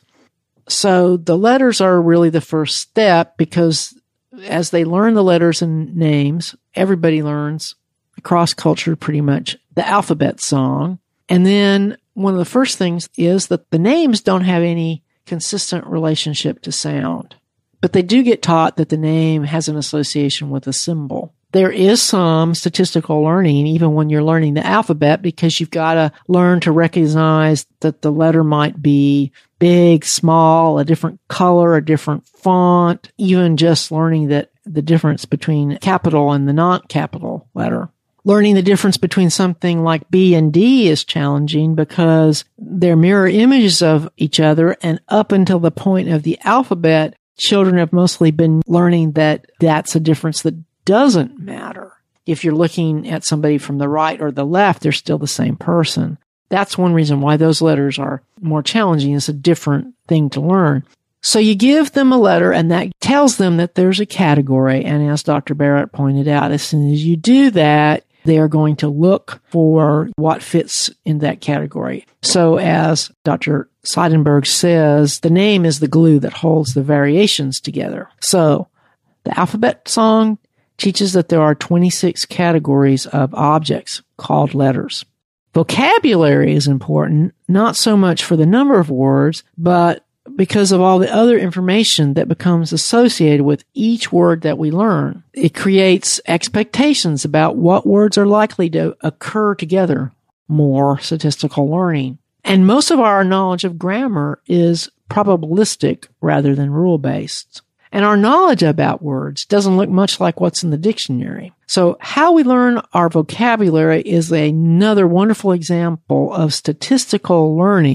So the letters are really the first step because as they learn the letters and names, everybody learns across culture pretty much the alphabet song. And then one of the first things is that the names don't have any consistent relationship to sound. But they do get taught that the name has an association with a symbol. There is some statistical learning even when you're learning the alphabet because you've got to learn to recognize that the letter might be big, small, a different color, a different font, even just learning that the difference between capital and the non-capital letter. Learning the difference between something like B and D is challenging because they're mirror images of each other, and up until the point of the alphabet, children have mostly been learning that that's a difference that doesn't matter. If you're looking at somebody from the right or the left, they're still the same person. That's one reason why those letters are more challenging. It's a different thing to learn. So you give them a letter and that tells them that there's a category. And as Dr. Barrett pointed out, as soon as you do that, they are going to look for what fits in that category. So as Dr. Seidenberg says, the name is the glue that holds the variations together. So the alphabet song teaches that there are 26 categories of objects called letters. Vocabulary is important, not so much for the number of words, but because of all the other information that becomes associated with each word that we learn. It creates expectations about what words are likely to occur together, more statistical learning. And most of our knowledge of grammar is probabilistic rather than rule-based. And our knowledge about words doesn't look much like what's in the dictionary. So how we learn our vocabulary is another wonderful example of statistical learning.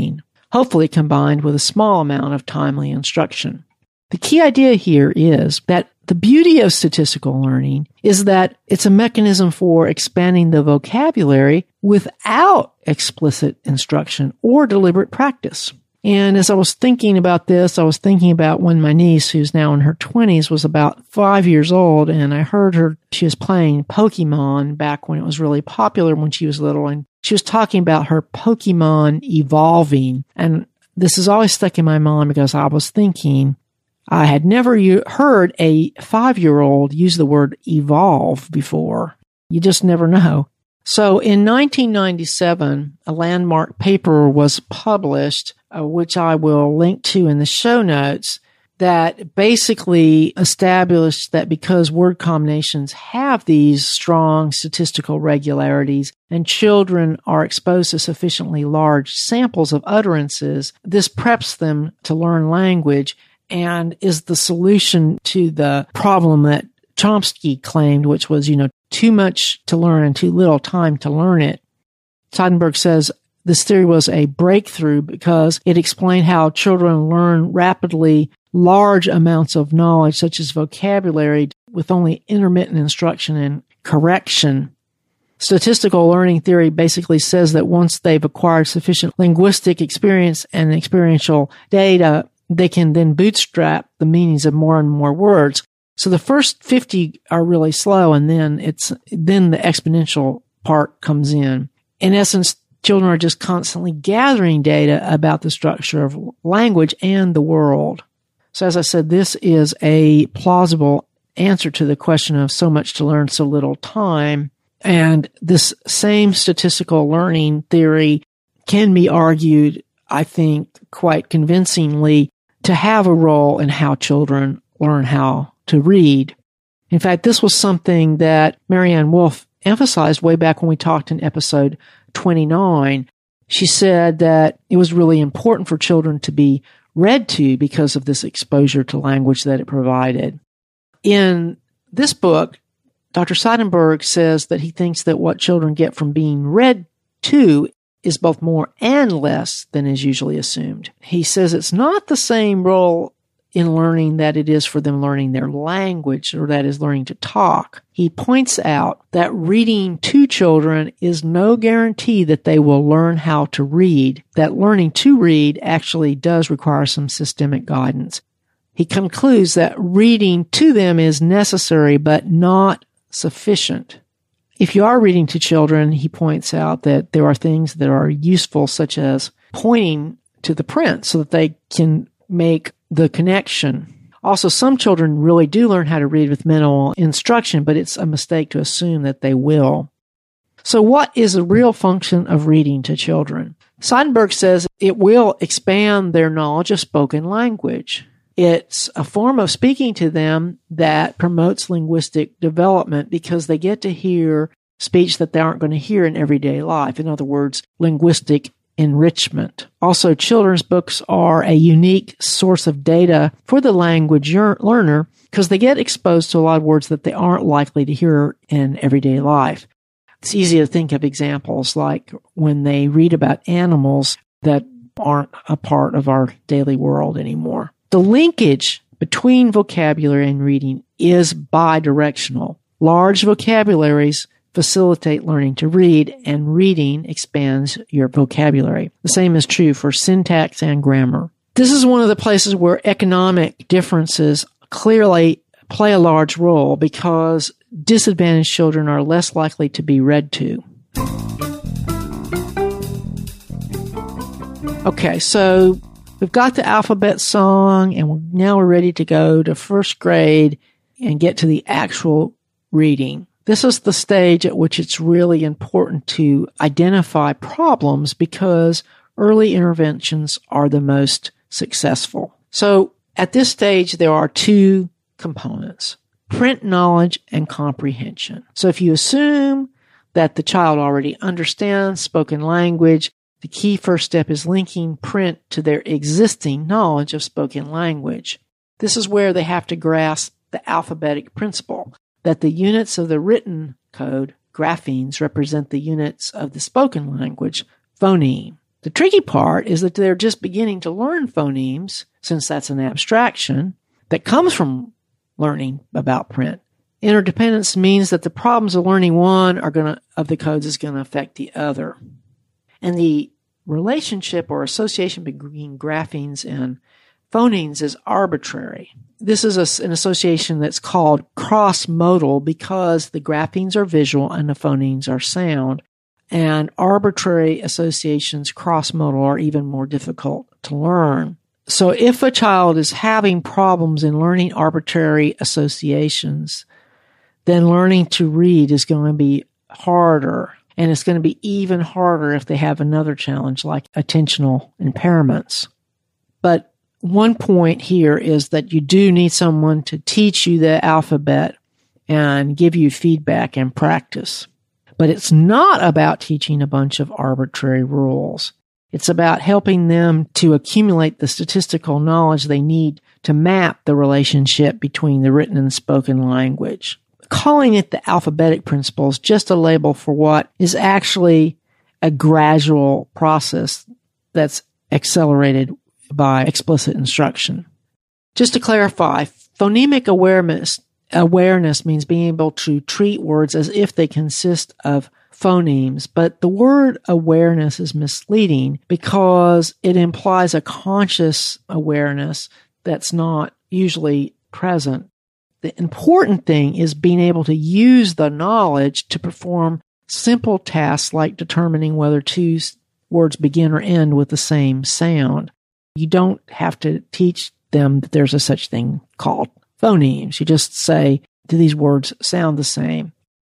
hopefully combined with a small amount of timely instruction. The key idea here is that the beauty of statistical learning is that it's a mechanism for expanding the vocabulary without explicit instruction or deliberate practice. And as I was thinking about this, I was thinking about when my niece, who's now in her 20s, was about 5 years old, and I heard her, she was playing Pokemon back when it was really popular when she was little, and she was talking about her Pokemon evolving. And this has always stuck in my mind because I was thinking, I had never heard a 5-year-old use the word evolve before. You just never know. So in 1997, a landmark paper was published, which I will link to in the show notes, that basically established that because word combinations have these strong statistical regularities and children are exposed to sufficiently large samples of utterances, this preps them to learn language and is the solution to the problem that Chomsky claimed, which was, too much to learn and too little time to learn it. Seidenberg says this theory was a breakthrough because it explained how children learn rapidly large amounts of knowledge, such as vocabulary, with only intermittent instruction and correction. Statistical learning theory basically says that once they've acquired sufficient linguistic experience and experiential data, they can then bootstrap the meanings of more and more words. So the first 50 are really slow, and then the exponential part comes in. In essence, children are just constantly gathering data about the structure of language and the world. So as I said, this is a plausible answer to the question of so much to learn, so little time. And this same statistical learning theory can be argued, I think, quite convincingly to have a role in how children learn how to read. In fact, this was something that Marianne Wolf emphasized way back when we talked in episode 29. She said that it was really important for children to be read to because of this exposure to language that it provided. In this book, Dr. Seidenberg says that he thinks that what children get from being read to is both more and less than is usually assumed. He says it's not the same role in learning that it is for them learning their language, or that is learning to talk. He points out that reading to children is no guarantee that they will learn how to read, that learning to read actually does require some systemic guidance. He concludes that reading to them is necessary but not sufficient. If you are reading to children, he points out that there are things that are useful, such as pointing to the print so that they can make the connection. Also, some children really do learn how to read with minimal instruction, but it's a mistake to assume that they will. So what is the real function of reading to children? Seidenberg says it will expand their knowledge of spoken language. It's a form of speaking to them that promotes linguistic development because they get to hear speech that they aren't going to hear in everyday life. In other words, linguistic enrichment. Also, children's books are a unique source of data for the language learner because they get exposed to a lot of words that they aren't likely to hear in everyday life. It's easy to think of examples like when they read about animals that aren't a part of our daily world anymore. The linkage between vocabulary and reading is bidirectional. Large vocabularies facilitate learning to read, and reading expands your vocabulary. The same is true for syntax and grammar. This is one of the places where economic differences clearly play a large role because disadvantaged children are less likely to be read to. Okay, so we've got the alphabet song, and now we're ready to go to first grade and get to the actual reading. This is the stage at which it's really important to identify problems because early interventions are the most successful. So at this stage, there are two components: print knowledge and comprehension. So if you assume that the child already understands spoken language, the key first step is linking print to their existing knowledge of spoken language. This is where they have to grasp the alphabetic principle, that the units of the written code, graphemes, represent the units of the spoken language, phoneme. The tricky part is that they're just beginning to learn phonemes, since that's an abstraction that comes from learning about print. Interdependence means that the problems of learning one of the codes is going to affect the other. And the relationship or association between graphemes and phonemes is arbitrary. This is an association that's called cross-modal because the graphemes are visual and the phonemes are sound. And arbitrary associations, cross-modal, are even more difficult to learn. So if a child is having problems in learning arbitrary associations, then learning to read is going to be harder. And it's going to be even harder if they have another challenge like attentional impairments. But one point here is that you do need someone to teach you the alphabet and give you feedback and practice. But it's not about teaching a bunch of arbitrary rules. It's about helping them to accumulate the statistical knowledge they need to map the relationship between the written and spoken language. Calling it the alphabetic principle is just a label for what is actually a gradual process that's accelerated by explicit instruction. Just to clarify, phonemic awareness means being able to treat words as if they consist of phonemes, but the word awareness is misleading because it implies a conscious awareness that's not usually present. The important thing is being able to use the knowledge to perform simple tasks like determining whether two words begin or end with the same sound. You don't have to teach them that there's a such thing called phonemes. You just say, do these words sound the same?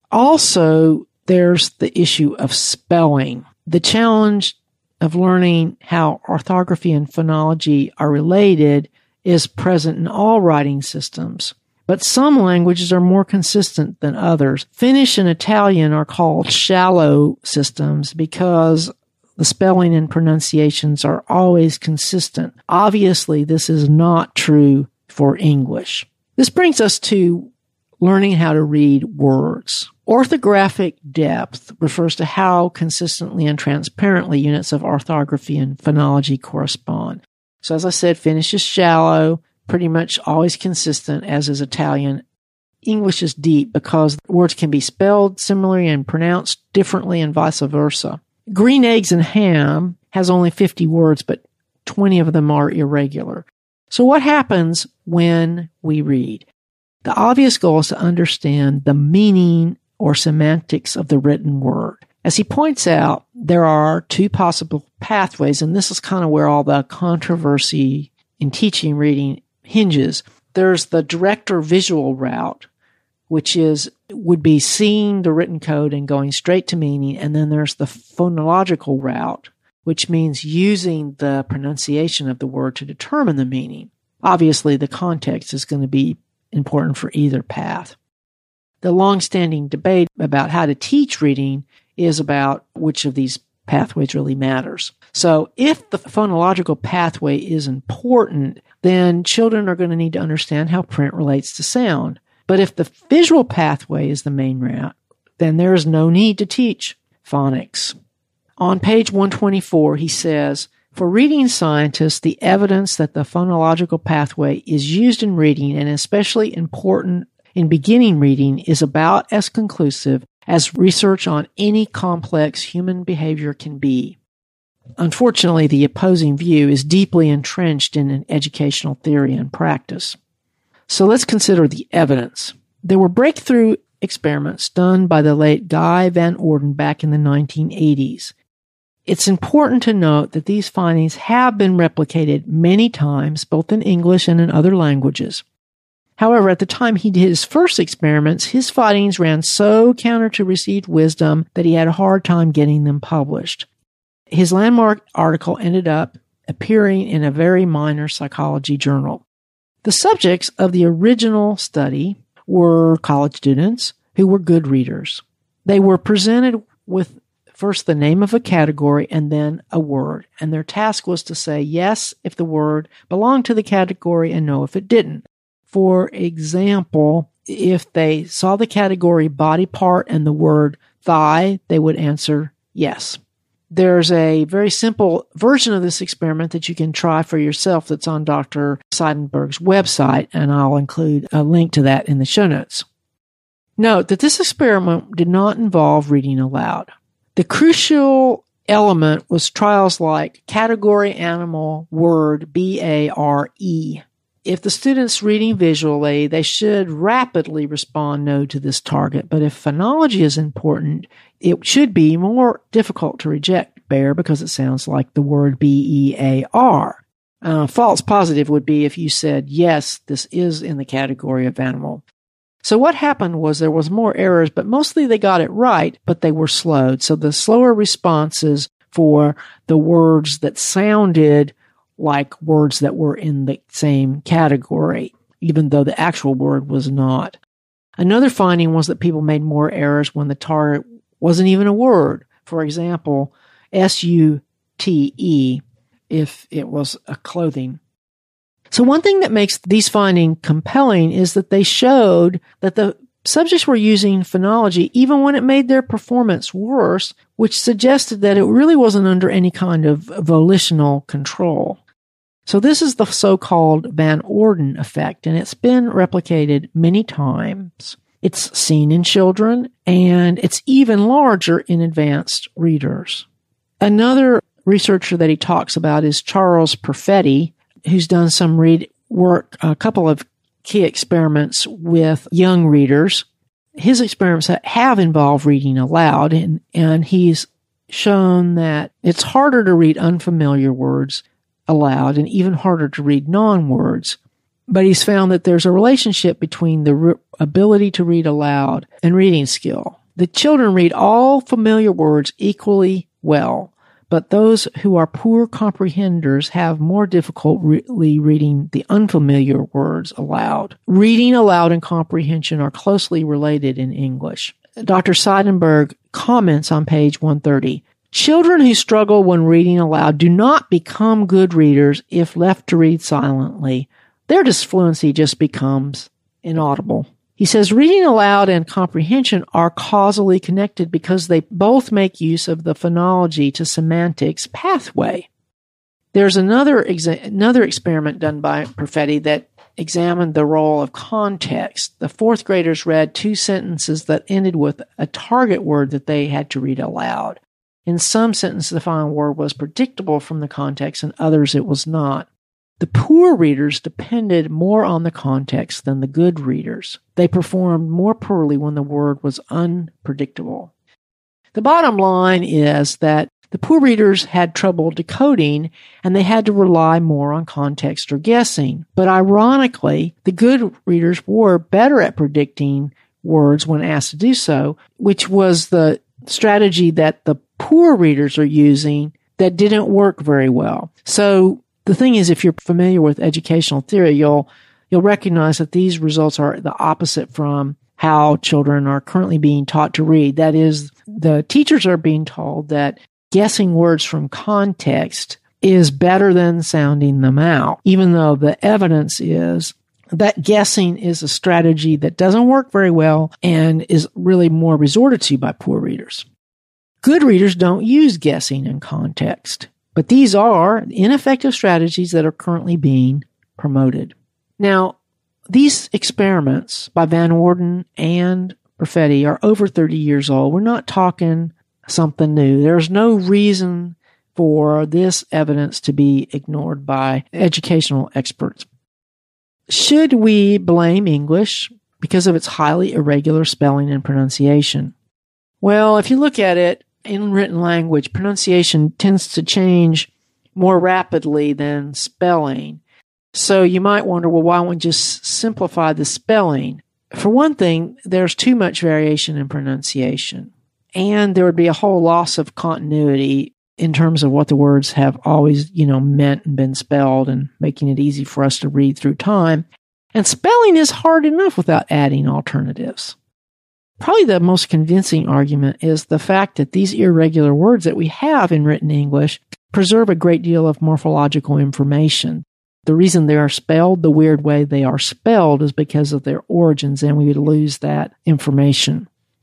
Also, there's the issue of spelling. The challenge of learning how orthography and phonology are related is present in all writing systems. But some languages are more consistent than others. Finnish and Italian are called shallow systems because the spelling and pronunciations are always consistent. Obviously, this is not true for English. This brings us to learning how to read words. Orthographic depth refers to how consistently and transparently units of orthography and phonology correspond. So as I said, Finnish is shallow, pretty much always consistent, as is Italian. English is deep because words can be spelled similarly and pronounced differently and vice versa. Green eggs and ham has only 50 words, but 20 of them are irregular. So what happens when we read? The obvious goal is to understand the meaning or semantics of the written word. As he points out, there are two possible pathways, and this is kind of where all the controversy in teaching reading hinges. There's the direct or visual route, which would be seeing the written code and going straight to meaning, and then there's the phonological route, which means using the pronunciation of the word to determine the meaning. Obviously, the context is going to be important for either path. The long-standing debate about how to teach reading is about which of these pathways really matters. So if the phonological pathway is important, then children are going to need to understand how print relates to sound. But if the visual pathway is the main route, then there is no need to teach phonics. On page 124, he says, for reading scientists, the evidence that the phonological pathway is used in reading and especially important in beginning reading is about as conclusive as research on any complex human behavior can be. Unfortunately, the opposing view is deeply entrenched in an educational theory and practice. So let's consider the evidence. There were breakthrough experiments done by the late Guy Van Orden back in the 1980s. It's important to note that these findings have been replicated many times, both in English and in other languages. However, at the time he did his first experiments, his findings ran so counter to received wisdom that he had a hard time getting them published. His landmark article ended up appearing in a very minor psychology journal. The subjects of the original study were college students who were good readers. They were presented with first the name of a category and then a word, and their task was to say yes if the word belonged to the category and no if it didn't. For example, if they saw the category body part and the word thigh, they would answer yes. There's a very simple version of this experiment that you can try for yourself that's on Dr. Seidenberg's website, and I'll include a link to that in the show notes. Note that this experiment did not involve reading aloud. The crucial element was trials like category, animal, word, BARE. If the student's reading visually, they should rapidly respond no to this target. But if phonology is important, it should be more difficult to reject bear because it sounds like the word BEAR. False positive would be if you said, yes, this is in the category of animal. So what happened was there was more errors, but mostly they got it right, but they were slowed. So the slower responses for the words that sounded like words that were in the same category, even though the actual word was not. Another finding was that people made more errors when the target wasn't even a word. For example, SUTE, if it was a clothing. So one thing that makes these findings compelling is that they showed that the subjects were using phonology even when it made their performance worse, which suggested that it really wasn't under any kind of volitional control. So this is the so-called Van Orden effect, and it's been replicated many times. It's seen in children, and it's even larger in advanced readers. Another researcher that he talks about is Charles Perfetti, who's done some work, a couple of key experiments with young readers. His experiments have involved reading aloud, and he's shown that it's harder to read unfamiliar words aloud and even harder to read non-words. But he's found that there's a relationship between the ability to read aloud and reading skill. The children read all familiar words equally well, but those who are poor comprehenders have more difficulty reading the unfamiliar words aloud. Reading aloud and comprehension are closely related in English. Dr. Seidenberg comments on page 130, children who struggle when reading aloud do not become good readers if left to read silently. Their disfluency just becomes inaudible. He says reading aloud and comprehension are causally connected because they both make use of the phonology to semantics pathway. There's another experiment done by Perfetti that examined the role of context. The fourth graders read 2 sentences that ended with a target word that they had to read aloud. In some sentences, the final word was predictable from the context, and others it was not. The poor readers depended more on the context than the good readers. They performed more poorly when the word was unpredictable. The bottom line is that the poor readers had trouble decoding, and they had to rely more on context or guessing. But ironically, the good readers were better at predicting words when asked to do so, which was the strategy that the poor readers are using that didn't work very well. So the thing is, if you're familiar with educational theory, you'll recognize that these results are the opposite from how children are currently being taught to read. That is, the teachers are being told that guessing words from context is better than sounding them out, even though the evidence is that guessing is a strategy that doesn't work very well and is really more resorted to by poor readers. Good readers don't use guessing in context, but these are ineffective strategies that are currently being promoted. Now, these experiments by Van Orden and Perfetti are over 30 years old. We're not talking something new. There's no reason for this evidence to be ignored by educational experts. Should we blame English because of its highly irregular spelling and pronunciation? Well, if you look at it, in written language, pronunciation tends to change more rapidly than spelling. So you might wonder, well, why don't we just simplify the spelling? For one thing, there's too much variation in pronunciation, and there would be a whole loss of continuity in terms of what the words have always, meant and been spelled, and making it easy for us to read through time. And spelling is hard enough without adding alternatives. Probably the most convincing argument is the fact that these irregular words that we have in written English preserve a great deal of morphological information. The reason they are spelled the weird way they are spelled is because of their origins, and we would lose that information.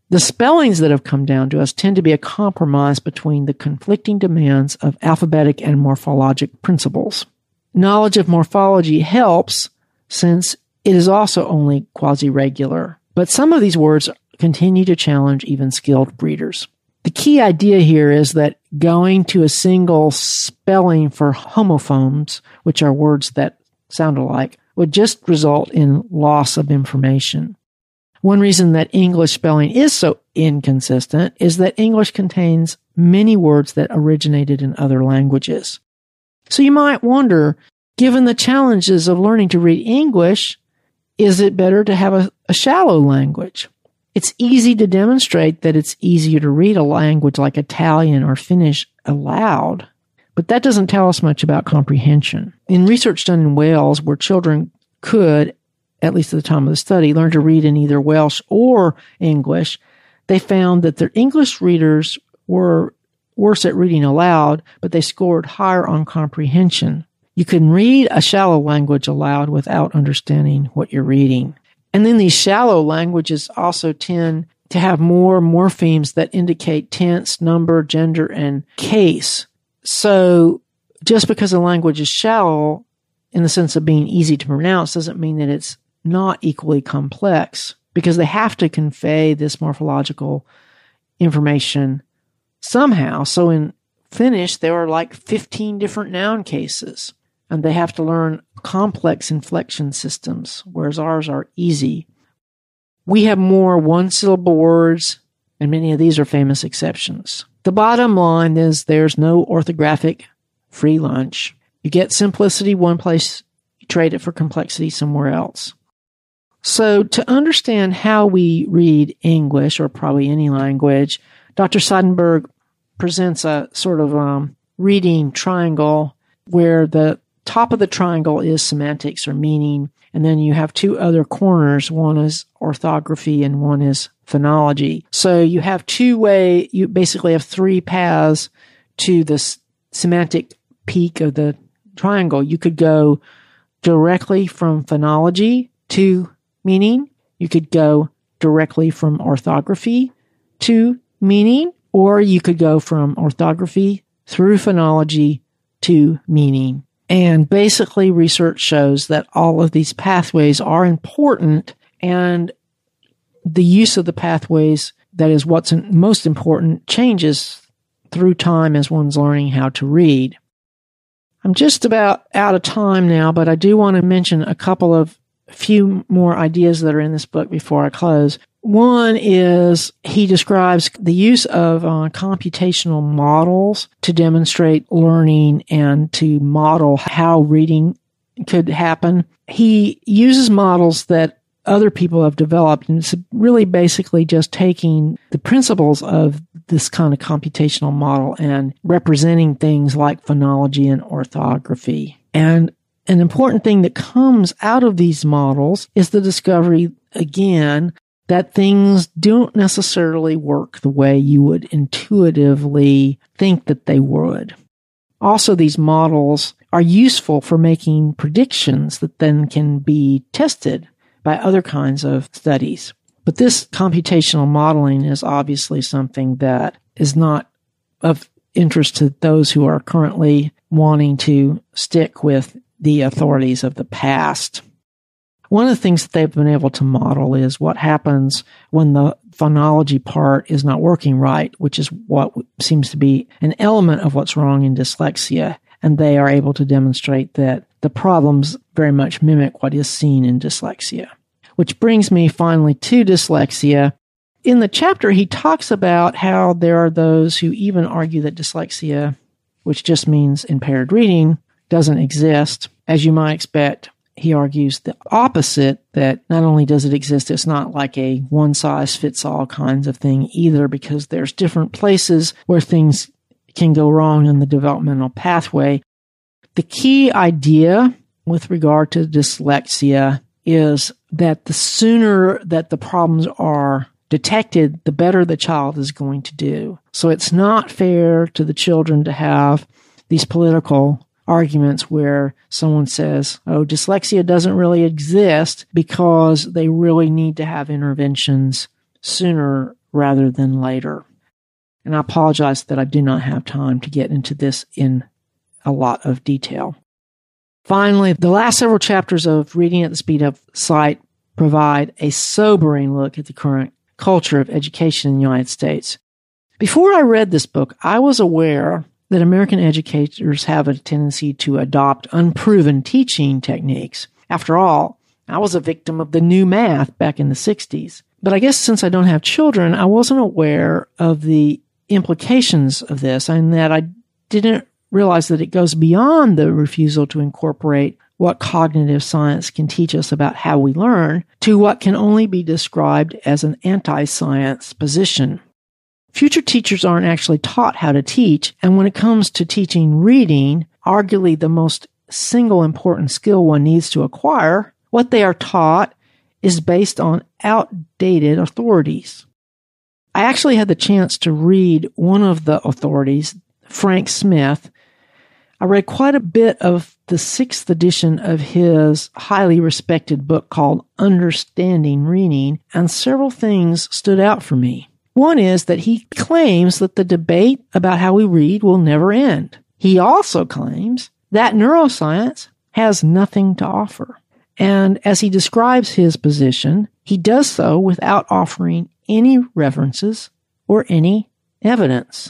The spellings that have come down to us tend to be a compromise between the conflicting demands of alphabetic and morphologic principles. Knowledge of morphology helps since it is also only quasi-regular, but some of these words continue to challenge even skilled readers. The key idea here is that going to a single spelling for homophones, which are words that sound alike, would just result in loss of information. One reason that English spelling is so inconsistent is that English contains many words that originated in other languages. So you might wonder, given the challenges of learning to read English, is it better to have a shallow language? It's easy to demonstrate that it's easier to read a language like Italian or Finnish aloud, but that doesn't tell us much about comprehension. In research done in Wales, where children could, at least at the time of the study, learn to read in either Welsh or English, they found that their English readers were worse at reading aloud, but they scored higher on comprehension. You can read a shallow language aloud without understanding what you're reading. And then these shallow languages also tend to have more morphemes that indicate tense, number, gender, and case. So just because a language is shallow in the sense of being easy to pronounce doesn't mean that it's not equally complex, because they have to convey this morphological information somehow. So in Finnish, there are like 15 different noun cases, and they have to learn complex inflection systems, whereas ours are easy. We have more one-syllable words, and many of these are famous exceptions. The bottom line is there's no orthographic free lunch. You get simplicity one place, you trade it for complexity somewhere else. So to understand how we read English, or probably any language, Dr. Seidenberg presents a sort of reading triangle where the top of the triangle is semantics or meaning, and then you have two other corners. One is orthography and one is phonology. So you have you basically have three paths to this semantic peak of the triangle. You could go directly from phonology to meaning. You could go directly from orthography to meaning, or you could go from orthography through phonology to meaning. And basically, research shows that all of these pathways are important, and the use of the pathways, that is what's most important, changes through time as one's learning how to read. I'm just about out of time now, but I do want to mention a few more ideas that are in this book before I close. One is he describes the use of computational models to demonstrate learning and to model how reading could happen. He uses models that other people have developed, and it's really basically just taking the principles of this kind of computational model and representing things like phonology and orthography. And an important thing that comes out of these models is the discovery, again, that things don't necessarily work the way you would intuitively think that they would. Also, these models are useful for making predictions that then can be tested by other kinds of studies. But this computational modeling is obviously something that is not of interest to those who are currently wanting to stick with the authorities of the past. One of the things that they've been able to model is what happens when the phonology part is not working right, which is what seems to be an element of what's wrong in dyslexia. And they are able to demonstrate that the problems very much mimic what is seen in dyslexia. Which brings me finally to dyslexia. In the chapter, he talks about how there are those who even argue that dyslexia, which just means impaired reading, doesn't exist. As you might expect, he argues the opposite, that not only does it exist, it's not like a one-size-fits-all kinds of thing either, because there's different places where things can go wrong in the developmental pathway. The key idea with regard to dyslexia is that the sooner that the problems are detected, the better the child is going to do. So it's not fair to the children to have these political arguments where someone says, oh, dyslexia doesn't really exist because they really need to have interventions sooner rather than later. And I apologize that I do not have time to get into this in a lot of detail. Finally, the last several chapters of Reading at the Speed of Sight provide a sobering look at the current culture of education in the United States. Before I read this book, I was aware that American educators have a tendency to adopt unproven teaching techniques. After all, I was a victim of the new math back in the 60s. But I guess since I don't have children, I wasn't aware of the implications of this, and that I didn't realize that it goes beyond the refusal to incorporate what cognitive science can teach us about how we learn to what can only be described as an anti-science position. Future teachers aren't actually taught how to teach, and when it comes to teaching reading, arguably the most single important skill one needs to acquire, what they are taught is based on outdated authorities. I actually had the chance to read one of the authorities, Frank Smith. I read quite a bit of the 6th edition of his highly respected book called Understanding Reading, and several things stood out for me. One is that he claims that the debate about how we read will never end. He also claims that neuroscience has nothing to offer. And as he describes his position, he does so without offering any references or any evidence.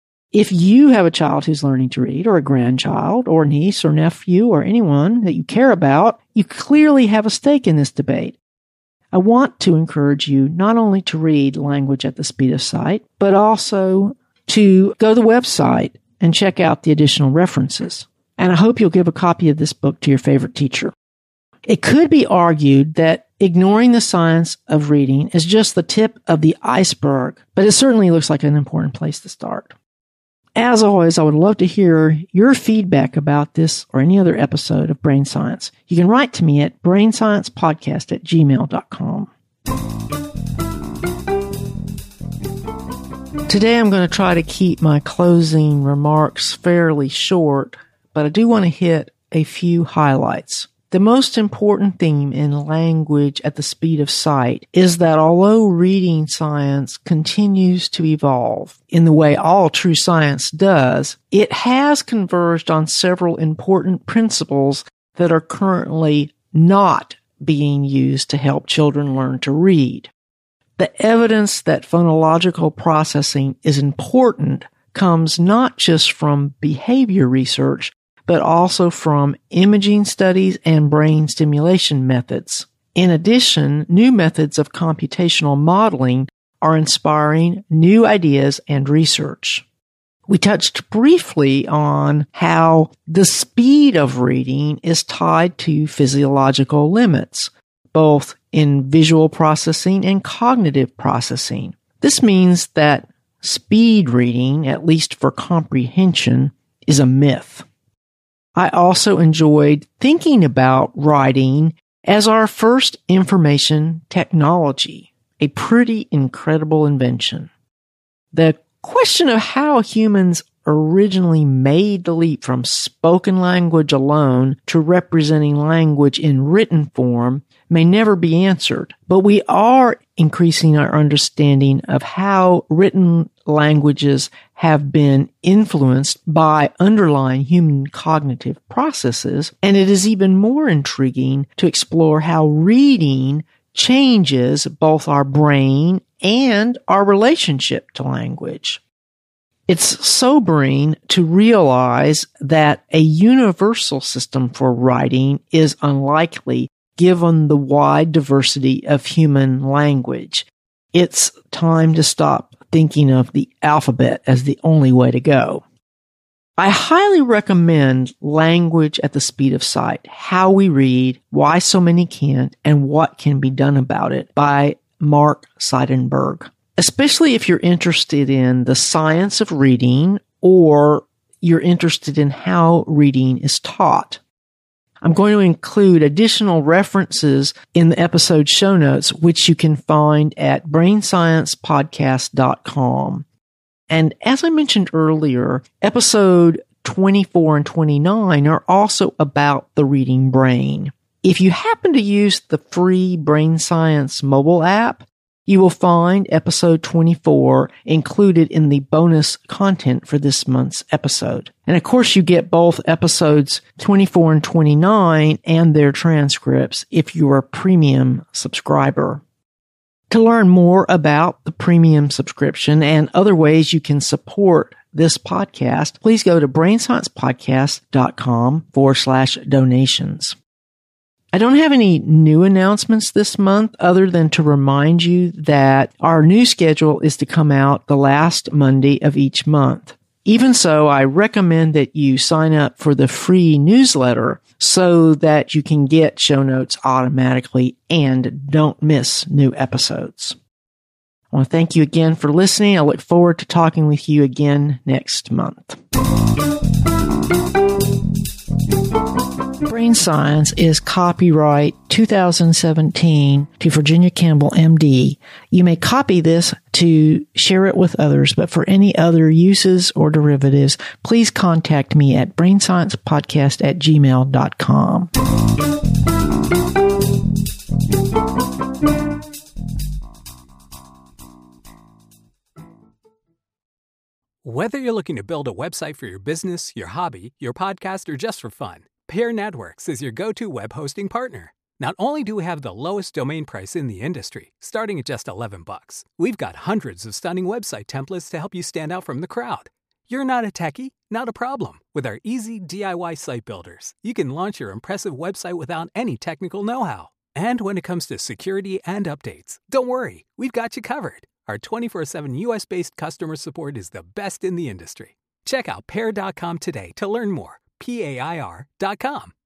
If you have a child who's learning to read, or a grandchild, or niece or nephew, or anyone that you care about, you clearly have a stake in this debate. I want to encourage you not only to read Language at the Speed of Sight, but also to go to the website and check out the additional references. And I hope you'll give a copy of this book to your favorite teacher. It could be argued that ignoring the science of reading is just the tip of the iceberg, but it certainly looks like an important place to start. As always, I would love to hear your feedback about this or any other episode of Brain Science. You can write to me at brainsciencepodcast@gmail.com. Today I'm going to try to keep my closing remarks fairly short, but I do want to hit a few highlights. The most important theme in Language at the Speed of Sight is that although reading science continues to evolve in the way all true science does, it has converged on several important principles that are currently not being used to help children learn to read. The evidence that phonological processing is important comes not just from behavior research, but also from imaging studies and brain stimulation methods. In addition, new methods of computational modeling are inspiring new ideas and research. We touched briefly on how the speed of reading is tied to physiological limits, both in visual processing and cognitive processing. This means that speed reading, at least for comprehension, is a myth. I also enjoyed thinking about writing as our first information technology, a pretty incredible invention. The question of how humans originally made the leap from spoken language alone to representing language in written form may never be answered, but we are increasing our understanding of how written languages have been influenced by underlying human cognitive processes, and it is even more intriguing to explore how reading changes both our brain and our relationship to language. It's sobering to realize that a universal system for writing is unlikely given the wide diversity of human language. It's time to stop thinking of the alphabet as the only way to go. I highly recommend Language at the Speed of Sight, How We Read, Why So Many Can't, and What Can Be Done About It by Mark Seidenberg. Especially if you're interested in the science of reading or you're interested in how reading is taught. I'm going to include additional references in the episode show notes, which you can find at brainsciencepodcast.com. And as I mentioned earlier, episode 24 and 29 are also about the reading brain. If you happen to use the free Brain Science mobile app, You will find episode 24 included in the bonus content for this month's episode. And of course, you get both episodes 24 and 29 and their transcripts if you're a premium subscriber. To learn more about the premium subscription and other ways you can support this podcast, please go to brainsciencepodcast.com/donations. I don't have any new announcements this month other than to remind you that our new schedule is to come out the last Monday of each month. Even so, I recommend that you sign up for the free newsletter so that you can get show notes automatically and don't miss new episodes. I want to thank you again for listening. I look forward to talking with you again next month. Brain Science is copyright 2017 to Virginia Campbell, MD. You may copy this to share it with others, but for any other uses or derivatives, please contact me at brainsciencepodcast@gmail.com. Whether you're looking to build a website for your business, your hobby, your podcast, or just for fun, Pair Networks is your go-to web hosting partner. Not only do we have the lowest domain price in the industry, starting at just $11, we've got hundreds of stunning website templates to help you stand out from the crowd. You're not a techie? Not a problem. With our easy DIY site builders, you can launch your impressive website without any technical know-how. And when it comes to security and updates, don't worry, we've got you covered. Our 24/7 US-based customer support is the best in the industry. Check out Pair.com today to learn more. PAIR.com.